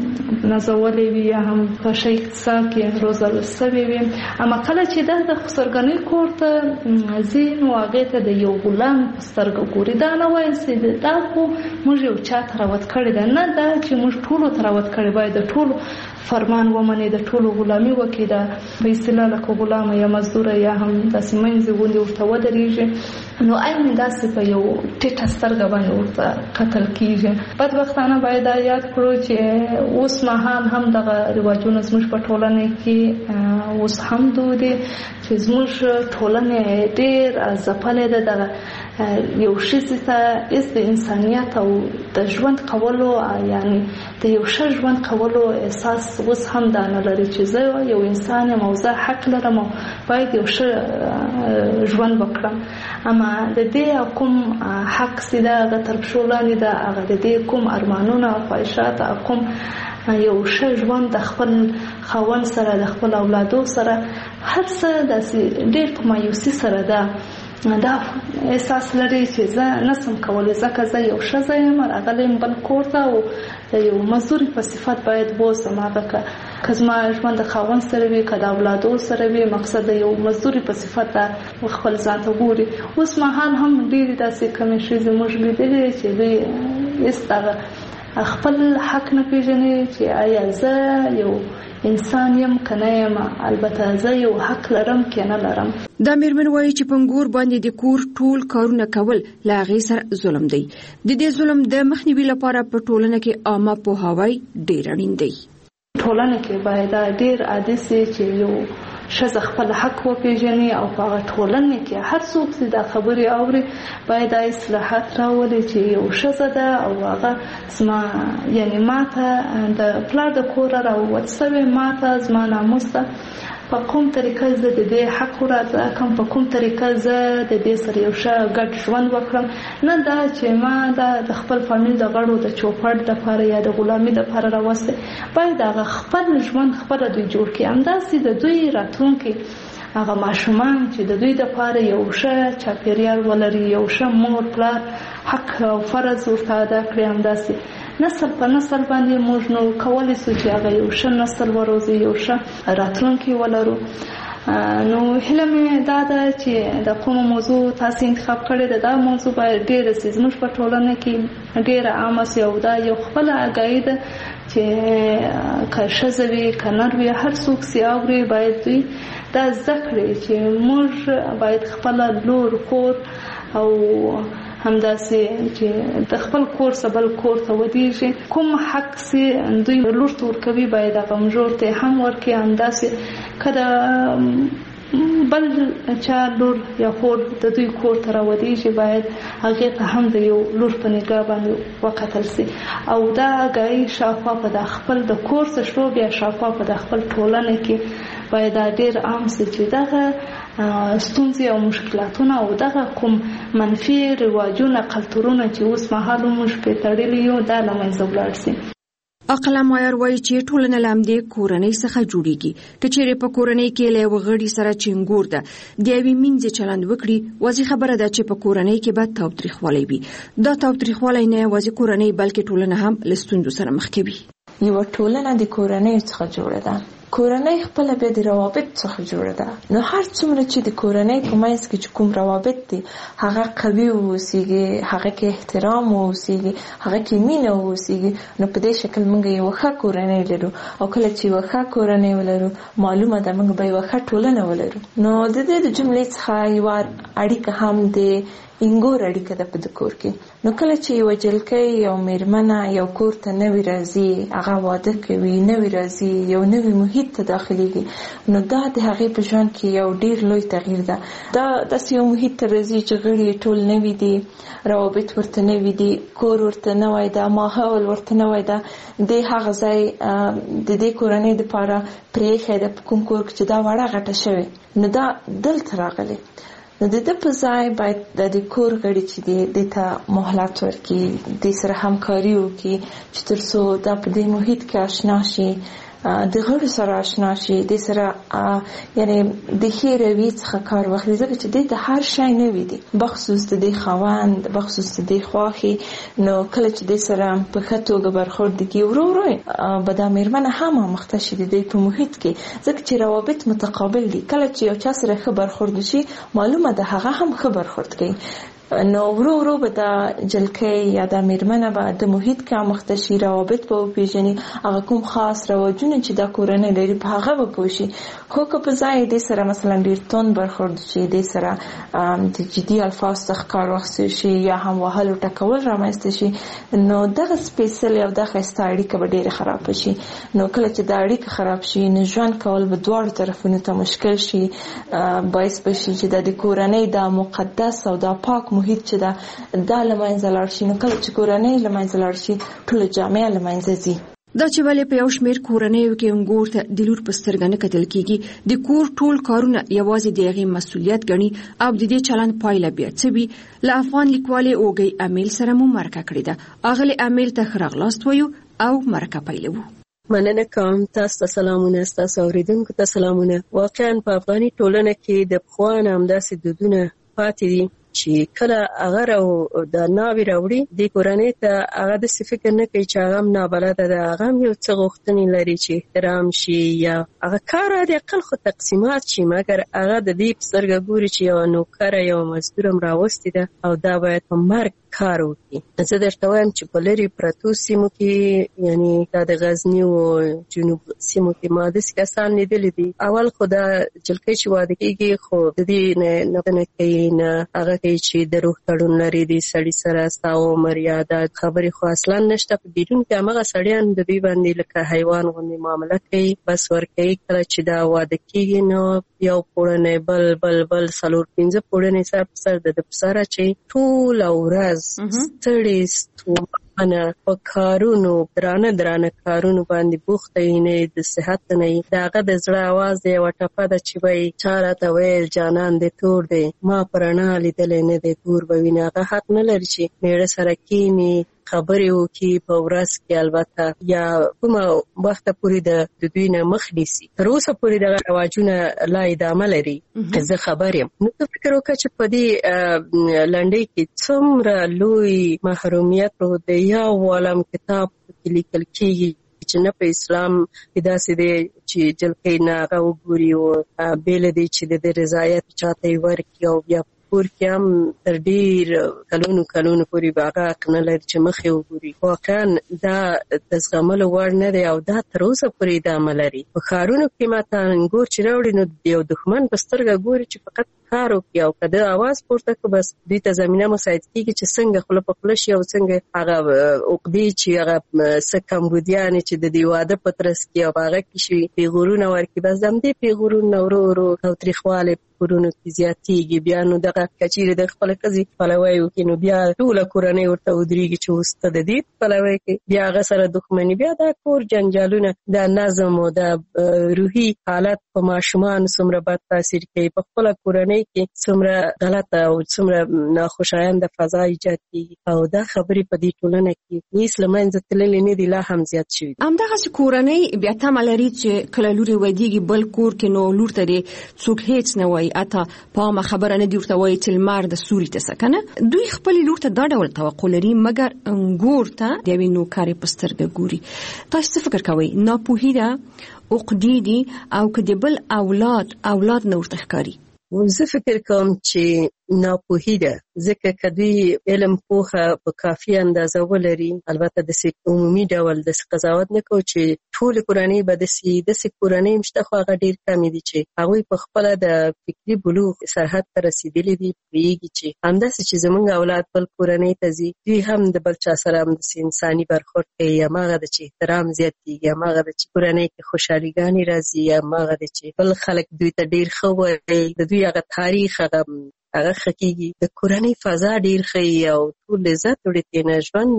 نازولی وي یا هم په ښه اقتصاد کې روزل سوی وي اما کله چې د خسرګنۍ کور ته ځي نو هغې ته د یو غلام په سترګه ګوري. دا نه وایي چې دا خو موږ یو چا ته راوت کړې ده نه دا چې موږ ټولو ته راوت کړې باید د ټولو فرمان ومني د ټولو غلامي وکړي. دا په اصطلاح لکه غلامه یا مزدوره یا هم داسې منځې غوندې ورته ودرېږي نو عین داسې په یو ټیټه سترګه باندې ورته کتل کېږي. بدبختانه باید دا یاد کړو چې اوس مهال هم دغه رواجونه زموږ په ټولنه کې اوس هم دود دي چې زموږ ټولنه ډېر ځپلې ده. دغه یو ښځې ته هېڅ د انسانیت او د ژوند کولو یعنې د یو ښه ژوند کولو احساس اوس هم دا نه لري چې زه یو انسان یم او زه حق لرم او باید یو ښه ژوند وکړم. اما د دې کوم حق چې ده هغه تر پښو لاندې ده هغه د دې کوم ارمانونه او خواهشات او کوم یو ښه ژوند د خپل خاوند سره د خپل اولادو سره هر څه داسې ډېر په مایوسي سره ده دا احساس لري چې زه نسم کولی ځکه زه یو ښځه یم راغلی یم بل کور ته او د یو مزدوري په صفت باید بوځم. هغه که زما ژوند د خاوند سره وي که د اولادو سره وي مقصد د یو مزدوري په صفت خپل ځان ته ګوري. اوس مهال هم ډېرې داسې کمې ښځې موږ لیدلې چې دوی هېڅ دغه خپل حق نه پېژني چې آیا زه یو انسان یم که نه یم البته زه یو حق لرم که نه لرم. دا مېرمن وایي چې پنګور باندې د کور ټول کارونه کول له هغې سره ظلم دی. د دې ظلم د مخنیوي لپاره په ټولنه کې عامه پوهاوی ډېر اړین دی. ټولنه کې باید ډېر عادي سي چې یو ښځه خپل حق وپیژني او په هغه ټولنه کې هر څوک چې دا خبرې اوري باید دا اصلاحات راولي چې یو ښځه ده او هغه زما یعنی ماته د پلار د کوره راووت سوې ماته زما ناموس ده په کوم طریقه زه د دې حق ورته کوم په کوم طریقه زه د دې سره یو ښه ګډ ژوند وکړم نه دا چې ما د خپل فامیل د غړو د چوپړ لپاره یا د غلامي لپاره راوسته باید هغه خپل ژوند خپل دوی جوړ کړي همداسې د دوی راتلونکي هغه ماشومان چې د دوی لپاره یو ښه چاپیریال ولري یو ښه مور پلار حق او فرض ورته ادا کړي همداسې نسل په نسل باندې موږ نو کولی شو چې هغه یو ښه نسل وروزي یو ښه راتلونکی ولرو نو هیله مې دا ده چې د کومه موضوع تاسو انتخاب کړی ده دا موضوع باید ډېره سي زموږ په ټولنه کې ډېره عامه سي او دا یو خپله اګایي ده چې که ښځه وي که نر وي هر څوک سي اوري باید دوی دا زده کړي چې موږ باید خپله لور خور او همداسې چې د خپل کور څخه بل کور ته ودیږي کوم حق سي دوی لور ته ورکوي باید هغه مژور ته هم ورکړي همداسې کله بل چا لور یا خور د دوی کور ته راودیږي باید هغې ته هم د یو لور په نګاه باندې وکتل سي او دا اګایي شاوخوا په د خپل د کور څخه شروع بیا شاوخوا په د خپل ټولنه کې باید دا ډېر عام سي چې دغه ستونزې او مشکلاتونه او دغه کوم منفي رواجونه کلتورونه چې اوس مهال موږ پرې تړلي یو دا له منځه ولاړ سي. عقله مایر وایي چې ټولنه له همدې کورنۍ څخه جوړیږي که چیرې په کورنۍ کې له یوه غړي سره چنګور ده د یوې میندې چلند وکړي واضح خبره ده چې په کورنۍ کې به تاوتریخوالی وي دا تاوتریخوالی نه یوازې کورنۍ بلکې ټولنه هم له ستونزو سره مخ کوي. یوه ټولنه د کورنۍ څخه جوړه ده کورنۍ خپل بیا د روابط څخه جوړه ده نو هر څومره چې د کورنۍ په منځ کې چې کوم روابط دي هغه قوي واوسیږي هغه کې احترام واوسیږي هغه کې مینه واوسیږي نو په دې شکل موږ یو ښه کورنۍ لرو او کله چې یو ښه کورنۍ ولرو معلومه ده موږ به یو ښه ټولنه ولرو. نو د دې د جملې څخه یو اړیکه هم د انګور اړیکه ده په د کور کې نو کله چې یو جلکۍ یو میرمنه یو کور ته نوی راځي هغه واده کوي نوی راځي یو نوی محیط ته داخليږي نو دا د هغې په ژوند کې یو ډیر لوی تغییر ده دا داسې یو محیط ته راځي چې غړي ټول نوي دي روابط ورته نوي دي کور ورته نوی ده ماحول ورته نوی ده د هغه ځای د دې کورنۍ دپاره پرېښی ده په کوم کور کې چې دا وړه غټه شوې نو دا دلته راغلی نو د دې په ځای باید د کور غړي چې د ته مهلت ورکړي د سره همکاري وکړي چې تر څو دا په دې محیط کې آشنا شي د غړو سره آشنا شي د سره یعنی د ښې رویې څخه کار واخلي ځکه چې د هر شی نوي دي بخصوص د خاوند بخصوص د خوښې نو کله چې د سره په ښه توګه برخورد کړي ورو ورو به دا میرمنه هم آموخته شي د دې په محیط کې ځکه چې روابط متقابل دي کله چې یو چا سره ښه برخورد شي معلومه ده هغه هم ښه برخورد کوي نو ورو ورو به دا جلکۍ یا دا میرمنه به د محیط کې آموخته شي روابط به وپېژني هغه کوم خاص رواجونه چې دا کورنۍ لري په هغه به پوه شي خو که په ځای دې سره مثلا ډېر توند برخورد شي دې سره د جدي الفاظ څخه کار واخیستل شي یا هم وهلو ټکول رامنځته شي نو دغه سپېڅلې او دغه ښایسته اړیکه به ډېره خرابه شي نو کله چې دا اړیکه خراب شي نو ژوند کول به دواړو طرفونو ته مشکل شي باعث به شي چې د کورنۍ دا مقدس او دا پاک محیط چې دا له منځه لاړ شي نو کله چې کورنۍ له منځه لاړ شي ټوله جامعه له منځه ځي. دا چې ولې په یو شمېر کورنیو کې انګور ته د لور په سترګه نه کتل کېږي د کور ټول کارونه یوازې د هغې مسؤلیت ګڼي او د دې چلند پایله بیا څه وي له افغان لیکوالې اوږۍ امیل سره مو مرکه کړې ده اغلې امیل ته ښه راغلاست وایو او مرکه پیلوو. مننه کوم تاسو ته سلامونه تاسو اوریدونکو ته سلامونه. واقعا په افغاني ټولنه کې د پخوا نه همداسې دودونه پاتې دي چې کله هغه د ناوې راوړي د کورنۍ ته هغه داسې فکر نه کوي چې هغه هم نابلده ده هغه هم یو څه غوښتنې لري چې احترام شي یا هغه کار د اقل خو تقسیمات شي مګر هغه د دې په سترګه ګوري چې یوه نوکره یوه مزدور هم راوستې ده او دا باید په مرګ کار وکړي. زه درته وایم چې په لرې پرتو سیمو کې یعنی دا د غزني او جنوب سیمو کې ما داسې کسان لیدلي دي. اول خو دا جلکۍ چې واده کېږي خو د دې نه کوي نه هغه کوي چې د روح تړون لري د سړي سره ستا عمر یا دا خبرې خو اصلا نشته. په ګډون کې همغه سړیان د دوی باندې لکه حیوان غوندې معامله کوي. بس ورکوي کله چې دا واده کېږي نو یو پوړنی بل 4-5 پوړنی سر په سر د پسره چې ټوله ورځ ستړي ستومانه په کارونو درانه کارونو باندې بوخته وي، نه د صحت نه وي. د هغه د زړه اواز دی یوه ټپه ده چې وایي چا راته ویل جانان دی تور دی ما په رڼا لیدلی نه دی تور به ویني. هغه حق نه لري چې میړه سره کینی خبرې وکړي په ورځ کې، البته یا کومه وخته پورې د دوی نه مخ نیسي. تر اوسه پورې دغه رواجونه لا ادامه لري. زه خبر یم. نو ته فکر وکړه چې په دې لنډۍ کې څومره لوی محرومیت د یو عالم کتاب کې لیکل کېږي چې نه په اسلام کې داسې دی چې جلکۍ نه هغه وګوري او بېله دی چې د رضایت چاته یې ورکړي او بیا کور کې هم تر ډېر کلونو پورې به هغه حق نه لري چې مخې وګوري. واقعا دا د زغملو وړ نه دی او دا تر اوسه پورې ادامه لري. په ښارونو کې ماته انګور چې راوړي نو یو دښمن په سترګه ګوري چې فقط کار وکړي او که د اواز پورته کړو بس دوی ته زمینه مساعد کېږي چې څنګه خوله په خوله شي او څنګه هغه عقدې چې هغه څه کمبودیانې چې د دې واده په ترڅ کې او هغه کې شي پیغورونه ورکړي. بس د همدې پیغورونه ورو تاوتریخوالی کورونو کې زیاتېږي. بیا نو دغه کچېرې د خپله ښځې پلوی وکړي نو بیا ټوله کورنۍ ورته ودرېږي چې اوس ته د دې پلوی کوي، بیا هغه سره دښمني، بیا دا کور جنجالونه، دا نظم او دا روحي حالت په ماشومان څومره بد تاثیر کوي. په خپله کورنۍ کې څومره غلطه او څومره ناخوشایند فضا ایجاد کېږي او دا خبرې په دې ټولنه کې هېڅ له منځه تللې نه دي، لا هم زیات شوي. همدغسې کورنۍ بیا تمه لري چې کله لور یې ودېږي بل کور کې نو لور ته دې څوک هېڅ نه وایي، حتی په عامه خبره نه دي ورته وایي چې لمر د سوري ته څه که نه. دوی خپلې لور ته دا ډول توقع لري مګر انګور ته د یوې نوکرې په سترګه ګوري. تاسو څه فکر کوئ؟ ناپوهي ده، عقدې دي او که د بل اولاد نه ورته ښکاري؟ زه فکر کوم چې ناپوهي ده، ځکه که دوی علم پوهه په کافي اندازه ولري، البته داسې عمومي ډول داسې قضاوت نه کوو چې ټولې کورنۍ به داسې کورنۍ هم شته، خو هغه ډېر کمې دي چې هغوی په خپله د فکري بلوغ سرحد ته رسېدلي دي، پوهېږي چې همداسې چې زموږ اولاد بل کورنۍ ته ځي دوی هم د بل چا سره همداسې انساني برخورد کوي، هماغه ده چې احترام زیاتېږي، هماغه ده چې کورنۍ کې خوشحاليګانې راځي، هماغه ده چې بل خلک دوی ته ډېر ښه وایي، د دوی هغه تاریخ هغه ښه کېږي، د کورنۍ فضا ډېر ښه او ټول لذت وړي ترېنه.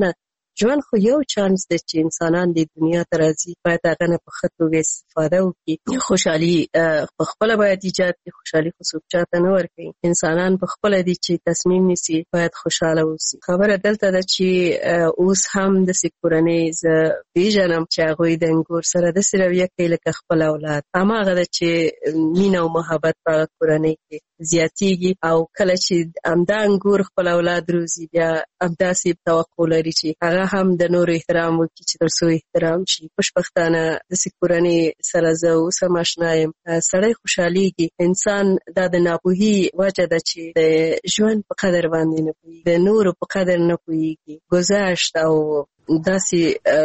ژوند خو یو چانس دی چې انسانان د دنیا ته راځي، باید هغه نه په ښه توګه استفاده وکړي. خوشحالي په خپله باید ایجاد کړي، خوشحالي خو څوک چاته نه ورکوي. انسانان په خپله دي چې تصمیم نیسي باید خوشحاله اوسي. خبره دلته ده چې اوس هم داسې کورنۍ زه پېژنم چې هغوی د انګور سره داسې رویه کوي لکه خپل اولاد. هماغه ده چې مینه او محبت په هغه کورنۍ کې زیاتېږي او کله چې همدا انګور خپل اولاد روزي بیا همداسې توقع لري چې هغه هم د نورو احترام وکړي چې تر څو احترام شي. خوشبختانه داسې کورنۍ سره زه اوس هم اشنا یم. سړی خوشحالېږي. انسان دا د ناپوهي وجه ده چې د ژوند په قدر باندې نه پوهېږي، د نورو په قدر نه پوهېږي، گذشت او داسې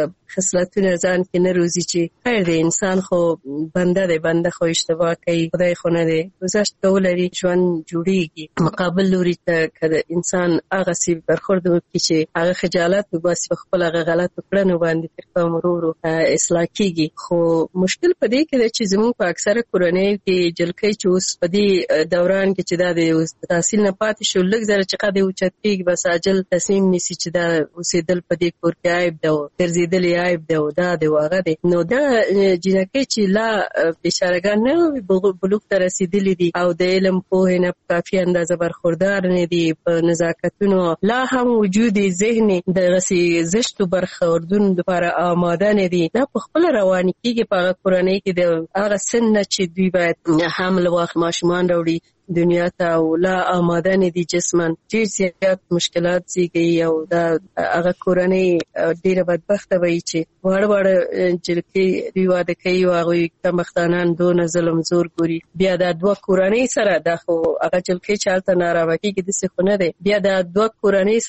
خصلتونه ځان کې نه روزي چې خیر دی انسان خو بنده دی، بنده خو اشتباه کوي، خدای خو نه دی. گذشت کولري ژوند جوړېږي. مقابل لوري ته که انسان هغسې برخورد وکړي چې هغه خجالت وباسي په خپل هغه غلطو کړنو باندې فکر کوم ورو اصلاح کېږي. خو مشکل په دې کې دی چې زموږ په اکثره کورنیو کې جلکۍ چې اوس په دې دوران کې چې دا د تحصیل نه پاتې شو لږ زره چې قد یې اوچت کېږي بس عاجل تصمیم نیسي چې دا اوسېدل په دې کور کې عیب ده او ګرځېدلې عیب ده او دا دی او هغه دی. نو دا جینکۍ چې لا بېچارهګان نه بلوغ ته رسېدلي دي او د علم پوهې نه په کافي اندازه برخوردار نه دي، په نزاکتونو لا هم وجود ذهن دغسې زشتو برخوردونو لپاره آماده نه دي، دا په خپله روانې کېږي په هغه کورنۍ کې د هغه سن نه چې دوی باید حمل واخلي، ماشومان راوړي دنیا ته او لا آماده نه دي جسمن. ډېر زیات مشکلات زیږوي او دا هغه کورنۍ ډېره بدبخته وي چې واړه جلکۍ دوی واده کوي او هغوی کمبختانان دونه ظلم زور ګوري. بیا دا دوه کورنۍ سره دا خو هغه جلکۍ چې هلته نارامه کېږي داسې خو نه دی، بیا دا دوه کورنۍ سره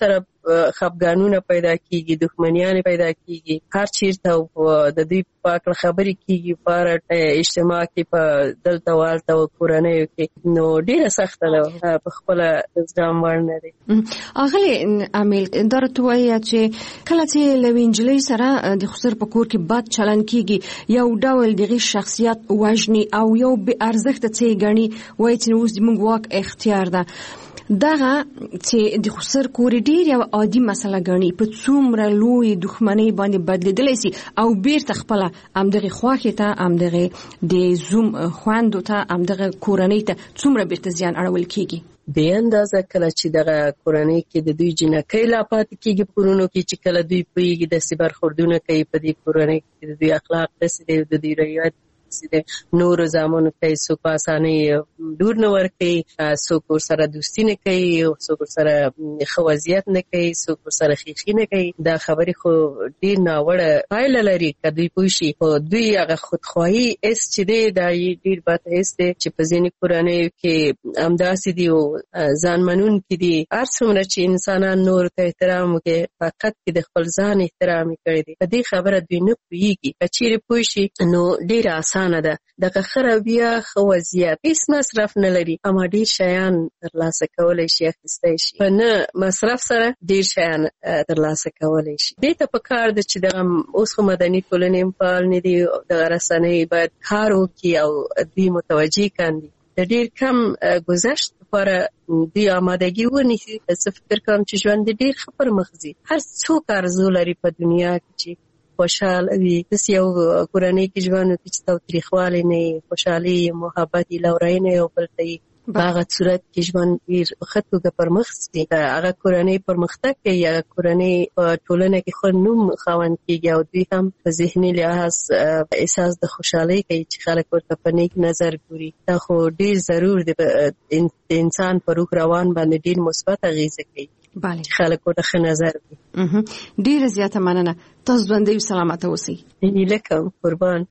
خفګانونه پیدا کیږي، دښمنیان پیدا کیږي، هر چیرته د دوی پاک خبرې کیږي په اجتماع کې، په دلته والته او کورنیو کې، نو ډیره سخته ده، په خپل ځام وړ نه دی. اغلی امیل درته وایي چې کله چې له وینجلۍ سره د خسر په کور کې بد چلن کیږي، یو ډول دغه شخصیت وژني او یو بې ارزښته څه ګڼي، وایي چې اوس زموږ واک اختیار ده. دغه چې د خسر کور ډیر یو عادي مسله ګڼي، په څومره لوی دښمنۍ باندې بدلیدلی سي او بیرته خپله همدغه خواښې ته، همدغه د زوم خویندو ته، همدغه کورنۍ ته څومره بیرته زیان اړول کیږي. بې اندازه کله چې دغه کورنۍ کې د دوی جنکۍ لا پاتې کیږي په کورونو کې، چې کله دوی پوهیږي داسې برخوردونه کوي په دې کورنۍ کې، د دوی اخلاق داسې دی، د دوی رویات نورو زامنو ته څوک په اسانۍ دور نه ورکوي، څوک ورسره دوستي نه کوي، څوک ورسره ښه وضعیت نه کوي، څوک ورسره ښیښي نه کوي. دا خبرې خو ډېر ناوړه پایله لري که دوی پوه شي. خو دوی هغه خودخواهي حس چې دی دا یې ډېر بد حس دی چې په ځینې کورنیو کې همداسې دي او ځان منونکي دي. هر څومره چې انسانان نورو ته احترام وکړي، فقط کې د خپل ځان احترام یې کړی دی. په دې خبره دوی نه پوهېږي. که چیرې پوه شي نو ډېره اسانه ده. دغه ښه رویه، ښه وضعیت، هېڅ مصرف نه لري، اما ډېر شیان ترلاسه کولی شي، اخیستی شي. په نه مصرف سره ډېر شیان ترلاسه کولی شي. دې ته پکار ده چې دغه اوس خو مدني ټولنې هم فعال نه دي، دغه رسنۍ باید کار وکړي او دوی متوجه کاندي. د ډېر کم گذشت لپاره دوی آمادګي ونیسي. زه فکر کوم چې ژوند ډېر ښه پر مخ ځي. هر څوک آرزو لري په دنیا کې چې خوشحال وي. داسې یو کورنۍ کې ژوند وکړي چې تاوتریخوالی نه وي، خوشحالي، محبت، لورینه یو بل ته وي. په هغه صورت کې ژوند ډېر ښه توګه پر مخ ځي. هغه کورنۍ پرمختګ کوي، هغه کورنۍ په ټولنه کې ښه نوم خاوند کېږي او دوی هم په ذهني لحاظ احساس د خوشحالۍ کوي چې خلک ورته په نیک نظر ګوري. دا خو ډېر ضرور دی، د انسان په روح روان باندې ډېر مثبت اغېزه کوي چې خلک ورته ښه نظر کوي. ډېره زیاته مننه. تاسو ژوندی او سلامته اوسئ. هیله کوم. قربان.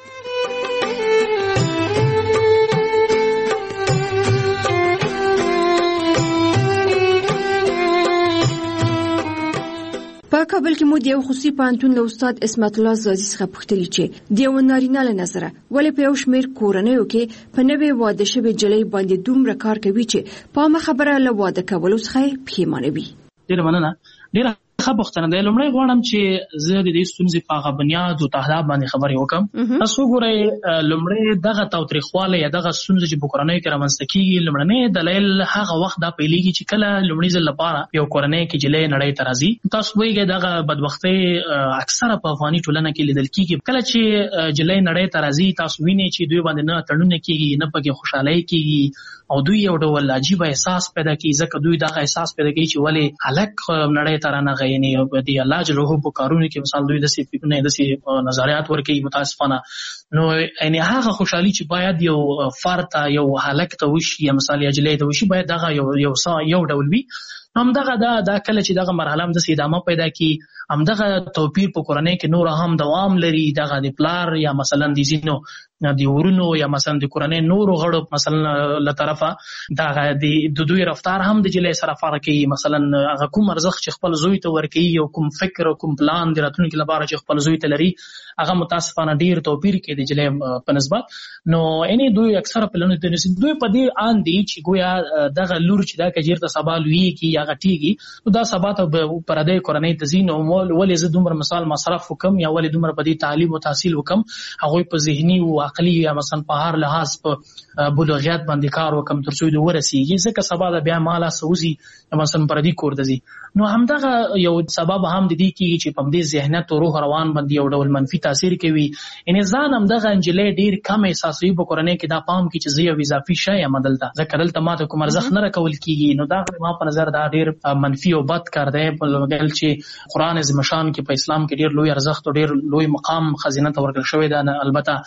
په کابل کې مو د یو خصوصي پوهنتون له استاد اسمت الله زازي څخه پوښتلي چې د یو نارینه له نظره ولې په یو شمېر کورنیو کې په نوې واده شوې نجلۍ باندې دومره کار کوي چې په عامه خبره له واده کولو څخه پښیمانه وي. ډېره مننه. ډېره ښه پوښتنه ده. لومړی غواړم چې زه د دې ستونزې په هغه بنیاد او تهداب باندې خبرې وکړم. تاسو وګورئ، لومړی دغه تاوتریخوالی یا دغه ستونزه چې په کورنیو کې رامنځته کېږي، لومړنی دلیل هغه وخت دا پیلېږي چې کله لومړي ځل لپاره یو کورنۍ کې نجلۍ نړۍ ته راځي. تاسو پوهېږئ دغه بدبختۍ اکثره په افغاني ټولنه کې لیدل کېږي. کله چې نجلۍ نړۍ ته راځي، تاسو وینئ چې دوی باندې نه تړونونه کېږي، نه پکې خوشحالۍ کېږي، او دوی یو ډول عجیبه احساس پیدا کوي. ځکه دوی دغه احساس پیدا کوي چې ولې هلک نړۍ ته رانغی، یعنې د الله جل جلاله په کارونو کې مثال دوی داسې فکرونه، داسې نظریات ورکوي متاسفانه. نو یعنې هغه خوشحالي چې باید یو فرد ته، یو هلک ته وشي یا مثال یا نجلۍ ته وشي، باید دغه یو ډول وي. همدغه دا کله چې دغه مرحله هم داسې ادامه پیدا کړي، همدغه توپیر په کورنۍ کې نور هم دوام لري. دغه د پلار یا مثلا د ځینو د ورونو یا مثلا د کورنۍ نورو غړو مثلا له طرفه دغه د دوی رفتار هم د نجلۍ سره فرق کوي. مثلا هغه کوم ارزښت چې خپل زوی ته ورکوي او کوم فکر او کوم پلان د راتلونکي لپاره چې خپل زوی ته لري، هغه متاسفانه ډېر توپیر کوي د نجلۍ په نسبت. نو یعنې دوی اکثره پلانونه دوی په دې آن دي چې ګویا دغه لور چې دا که چېرته سبا لویېږي یا غټېږي، نو دا سبا ته پردۍ کورنۍ ته ځي. نو ولې زه دومره مثال مصرف وکړم یا ولې دومره په دې تعلیم او تحصیل وکړم، هغوی په ذهني او عقلي یا مثلا په هر لحاظ په بلوغیت باندې کار وکړم تر څو دوی ورسېږي، ځکه سبا د بیا ما لاسه وځي یا مثلا پردي کور ته ځي. نو همدغه یو سبب هم د دې کېږي چې په همدې ذهنیت او روح روان باندې یو ډول منفي تاثیر کوي. یعنې ځان همدغه نجلۍ ډېر کم احساسوي په کورنۍ کې، دا پام کې چې زه یو اضافي شی یم دلته، ځکه دلته ما ته کوم ارزښت نه راکول کېږي. نو دا ما په نظر دا ډېر منفي او بد کار دی. بل چې قرآن عظیم شان کې په اسلام کې ډېر لوی ارزښت او ډېر لوی مقام ښځینه ته ورکړل شوی دی. البته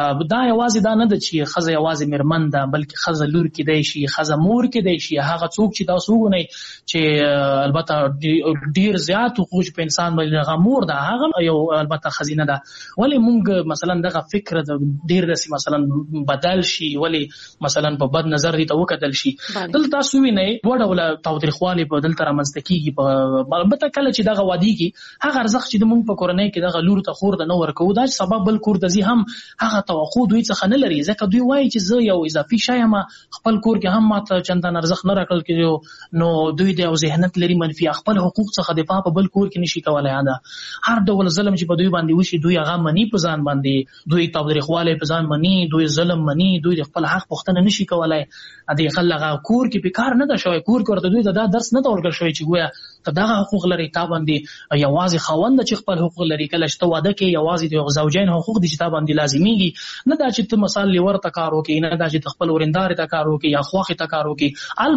دا یوازې دا نه ده چې ښځه یوازې میرمن ده، بلکې ښځه لور کېدی شي، ښځه مور کېدی شي. هغه څوک چې تاسو وګورئ چې البته ډېر زیات حقوق په انسان باندې هغه مور ده، هغه یو البته ښځینه ده. ولې موږ مثلا دغه فکر ډېر داسې مثلا بدل شي، ولې مثلا په بد نظر دې ته وکتل شي؟ دلته تاسو وینئ دوه ډوله تاوتریخوالې په دلته رامنځته کېږي. البته کله چې دغه وادېږي هغه ارزښت چې موږ په کورنۍ کې دغه لور ته خور ته نه ورکوو، دا سبب بل کور ته ځي هم هغه توقع دوی څخه نه لري، ځکه دوی وایي چې زه یو اضافي شی یم، خپل کور کې هم ماته چندان ارزښت نه راکړل کېږي، نو دوی د یو ذهنیت لري منفي، خپل حقوق څخه دفاع په بل کور کې نشي کولی. هر ډول ظلم چې په دوی باندې وشي دوی هغه مني په ځان باندې، دوی تاوتریخوالی په ځان مني، دوی ظلم مني، دوی د خپل حق پوښتنه نشي کولی. د هغه کور کې په کار نه ده شوی، کور کې ورته دوی ته دا درس نه ده ورکړل شوی چې ګویا ته دغه حقوق لري، تا باندې یوازې خاوند چې خپل حقوق لري. کله چې ته واده کوې یوازې د زوجین حقوق دي چې تا باندې لازمیږي، نه دا چې ته مثال لیور ته کار وکړې، نه دا چې ته خپل ورندارې ته کار وکړې یا خواښې ته کار وکړې.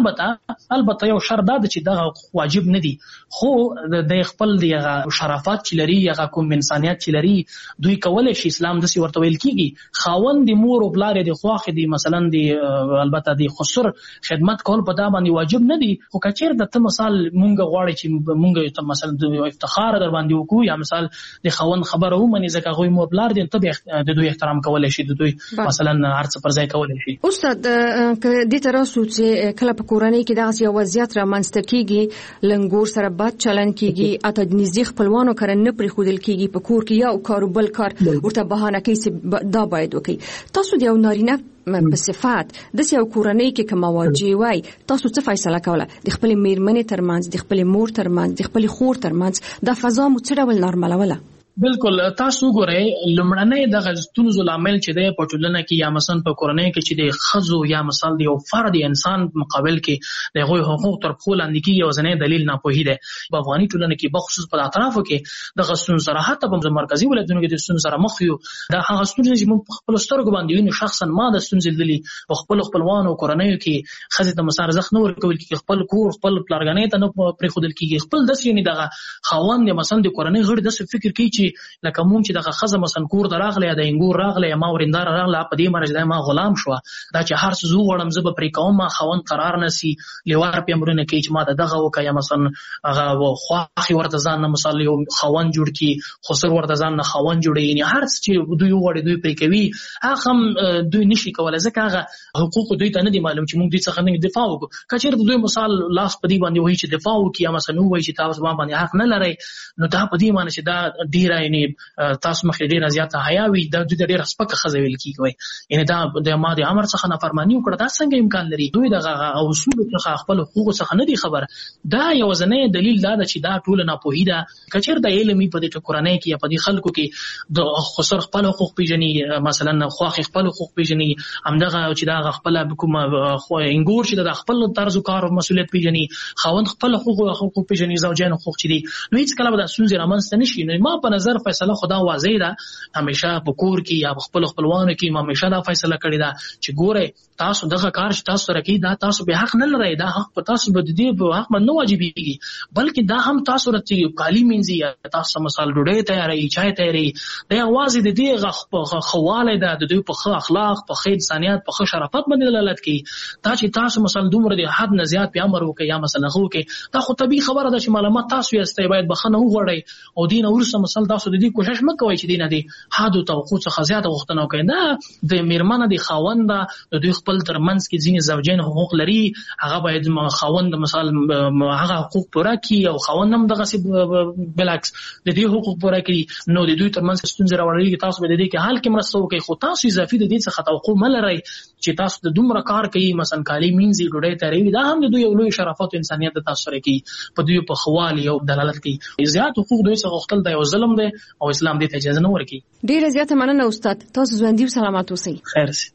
البته یو شرط دا ده چې دغه واجب نه دي، خو د خپل د شرافت چې لري، هغه کوم انسانیت چې لري، دوی کولی شي. اسلام داسې ورته ویل کېږي خاوند د مور او پلار د خواښې د مثلا د البته د خسر خدمت کول په دا باندې واجب نه دي. خو که چېرته ته مثال مونږ غواړې چې مونږ ته مثلا د افتخار در باندې وکړو یا مثال د خاوند خبره ومنې ځکه هغوی مور پلار دي، ته د دوی احترام کولی شي، د دوی مثلا هر څه پر ځای کولی شي. استاد که دې ته راسو چې کله په کورنۍ کې دغسې یو وضعیت رامنځته کېږي، لنګور سره بد چلند کېږي، اته د نږدې خپلوانو کره نه پرېښودل کېږي، په کور کې یو کار او بل کار ورته بهانه کوي چې دا باید وکړي. تاسو د یو نارینه په صفات داسې یو کورنۍ کې که مواجه وای، تاسو څه فیصله کوله؟ د خپلې میرمنې ترمنځ، د خپلې مور ترمنځ، د خپلې خور ترمنځ دا فضا مو څه ډول نارملوله؟ بالکل تاسو ګورئ لومړنی دغه ستونزو لامل چې دی په ټولنه کې یا مثلا په کورنۍ کې چې د ښځو یا مثلا د یو فرد انسان مقابل کې د هغوی حقوق تر پښو لاندې کېږي، یوازینی دلیل ناپوهي دی. په افغاني ټولنه کې بخصوص په اطرافو کې دغه ستونزو سره، حتی په مرکزي ولایتونو کې د ستونزو سره مخ یو. دا هغه ستونزې چې موږ په خپلو سترګو باندې وینو. شخصا ما د ستونزې لیدلي په خپلو خپلوانو کورنیو کې، ښځې ته مثلا ارزښت نه ورکول کېږي، خپل کور خپل پلارګانۍ ته نه پرېښودل کېږي، خپل داسې یعنې دغه خاوند یا مثلا د کورنۍ غړي داسې فکر کوي چې لکه موږ چې دغه ښځه مثلا کور ته راغله یا د انګور راغله یا ما ورنداره راغله، په دې معنی چې ما غلام شوه، دا چې هر څه زه وغواړم زه به پرې کوم، ما خاوند قرار نه سي، لیوار پې امرونه کوي چې ما ته دغه وکړه، یا مثلا هغه خواښې ورته ځان نه مثلا یو خاوند جوړ کړي، خسر ورته ځان نه خاوند جوړوي. یعنې هر څه چې دوی وغواړي دوی پرې کوي، هغه هم دوی نشي کولی، ځکه هغه حقوق دوی ته نه دي معلوم چې موږ دوی څخه نه دفاع وکړو. که چېرته دوی مثال لاس په دې باندې وایي چې دفاع وکړي یا مثلا ووایي چې تاسو ما باندې حق نه لرئ، نو دا په دې معنی چې دا ډېره یعنې تاسو مخې ډېره زیاته حیا وي، دا دوی ته ډېره سپکه ښځه ویل کېږي. یعنې دا د ما د امر څخه نافرماني وکړه، دا څنګه امکان لري؟ دوی دغه اصولو څخه خپل حقوقو څخه نه دي خبر. دا یوازینی دلیل دا ده چې دا ټوله ناپوهي ده. که چېرته علم وي په دې کورنۍ کې یا په دې خلکو کې، د خسر خپل حقوق پېژني، مثلا خواښې خپل حقوق پېژني، همدغه چې دا خپله کومه انګور چې د خپل طرز کار او مسؤلیت پېژني، خاوند خپل حقوق پېژني، زوجین حقوق چې دي، نو هېڅکله به دا ستونزې رامنځته نه شي. نو ما په نظر فیصله خدا واضح ده، همیشه په کور کې یا خپل خپلوانو کې ما همیشه دا فیصله کړې ده چې ګورئ تاسو دغه کار چې تاسو سره کوي دا تاسو به حق نه لرئ، دا حق په تاسو به د دې په حق باندې نه واجبېږي، بلکې دا هم تاسو راته کالي مینځي یا تاسو مثال ډوډۍ تیاروي، چای تیاروي، دا یوازې د دې ښه والی ده، د دوی په ښه اخلاق، په ښه انسانیت، په ښه شرافت باندې دلالت کوي. دا چې تاسو مثلا دومره د حد نه زیات پې امر وکړئ یا مثلا هغه وکړئ، دا خو طبیعي خبره ده چې معلومات تاسو یاستئ، باید بښنه وغواړئ او دې نه وروسته مثلا تاسو د دې کوشش مه کوئ چې دې نه د حدو توقع څخه زیاته غوښتنه وکړئ. دا د میرمنه د خاوند د دوی خپل ترمنځ کې ځینې زوجین حقوق لري، هغه باید خاوند مثال هغه حقوق پوره کړي او خاوند هم دغسې بالعکس د دې حقوق پوره کړي، نو د دوی ترمنځ ستونزې راوړلېږي، تاسو به د دې کې حل کې مرسته وکړئ. خو تاسو اضافي د دې څخه توقع مه لرئ چې تاسو د دومره کار کوي، مثلا کالي مینځي، ډوډۍ تیاروي، دا هم د دوی یو لوی شرافت او انسانیت د تاسو سره کوي، په دوی په ښه والي او دلالت کوي. زیات حقوق دوی څخه غوښتل دا یو ظلم دی او اسلام دې ته اجازه نه ورکوي. ډېره زیاته مننه استاد، تاسو ژوندي او سلامت اوسئ. خیر سي.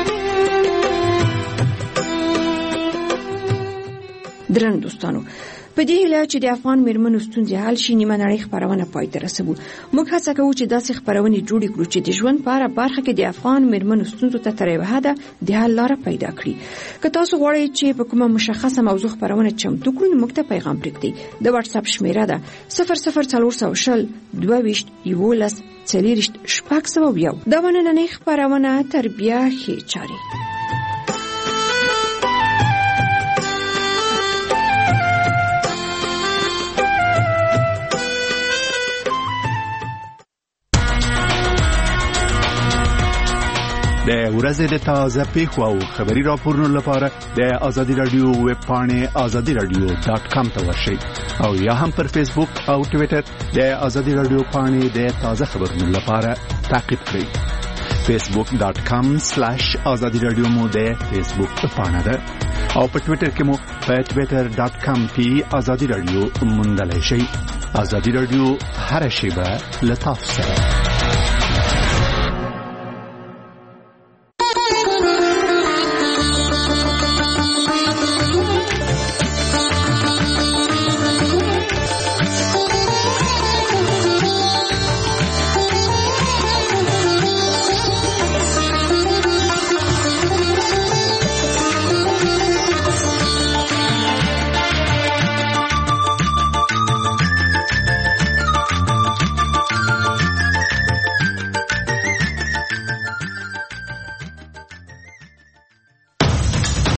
درنو دوستانو، په دې هیله چې د افغان میرمنو ستونزې حل شي نیمه نړۍ خپرونه پای ته رسوو. موږ هڅه کوو چې داسې خپرونې جوړې کړو چې د ژوند په هره برخه کې د افغان میرمنو ستونزو ته تر یوه حده د حل لاره پیدا کړي. که تاسو غواړئ چې په کومه مشخصه موضوع خپرونه چمتو کړو نو موږ ته پیغام پرېږدئ. د واتس اپ شمیره ده 00420 22 11 40 601. دا نننۍ خپرونه تربیه ښې چارې. د ورځې د تازه پیښو او خبري راپورونو لپاره د آزادي رادیو ویب پاڼې azadiradio.com ته ورشئ او یا هم پر فیسبوک او ټوئیټر د آزادي رادیو پاڼې د تازه خبرونو لپاره تعقیب کړئ. facebook.com/azadiradio مو د فیسبوک پاڼه ده او په ټوئیټر کې مو په twitter.com/azadiradio موندلای شئ. آزادي رادیو هر شیبه لطف سره.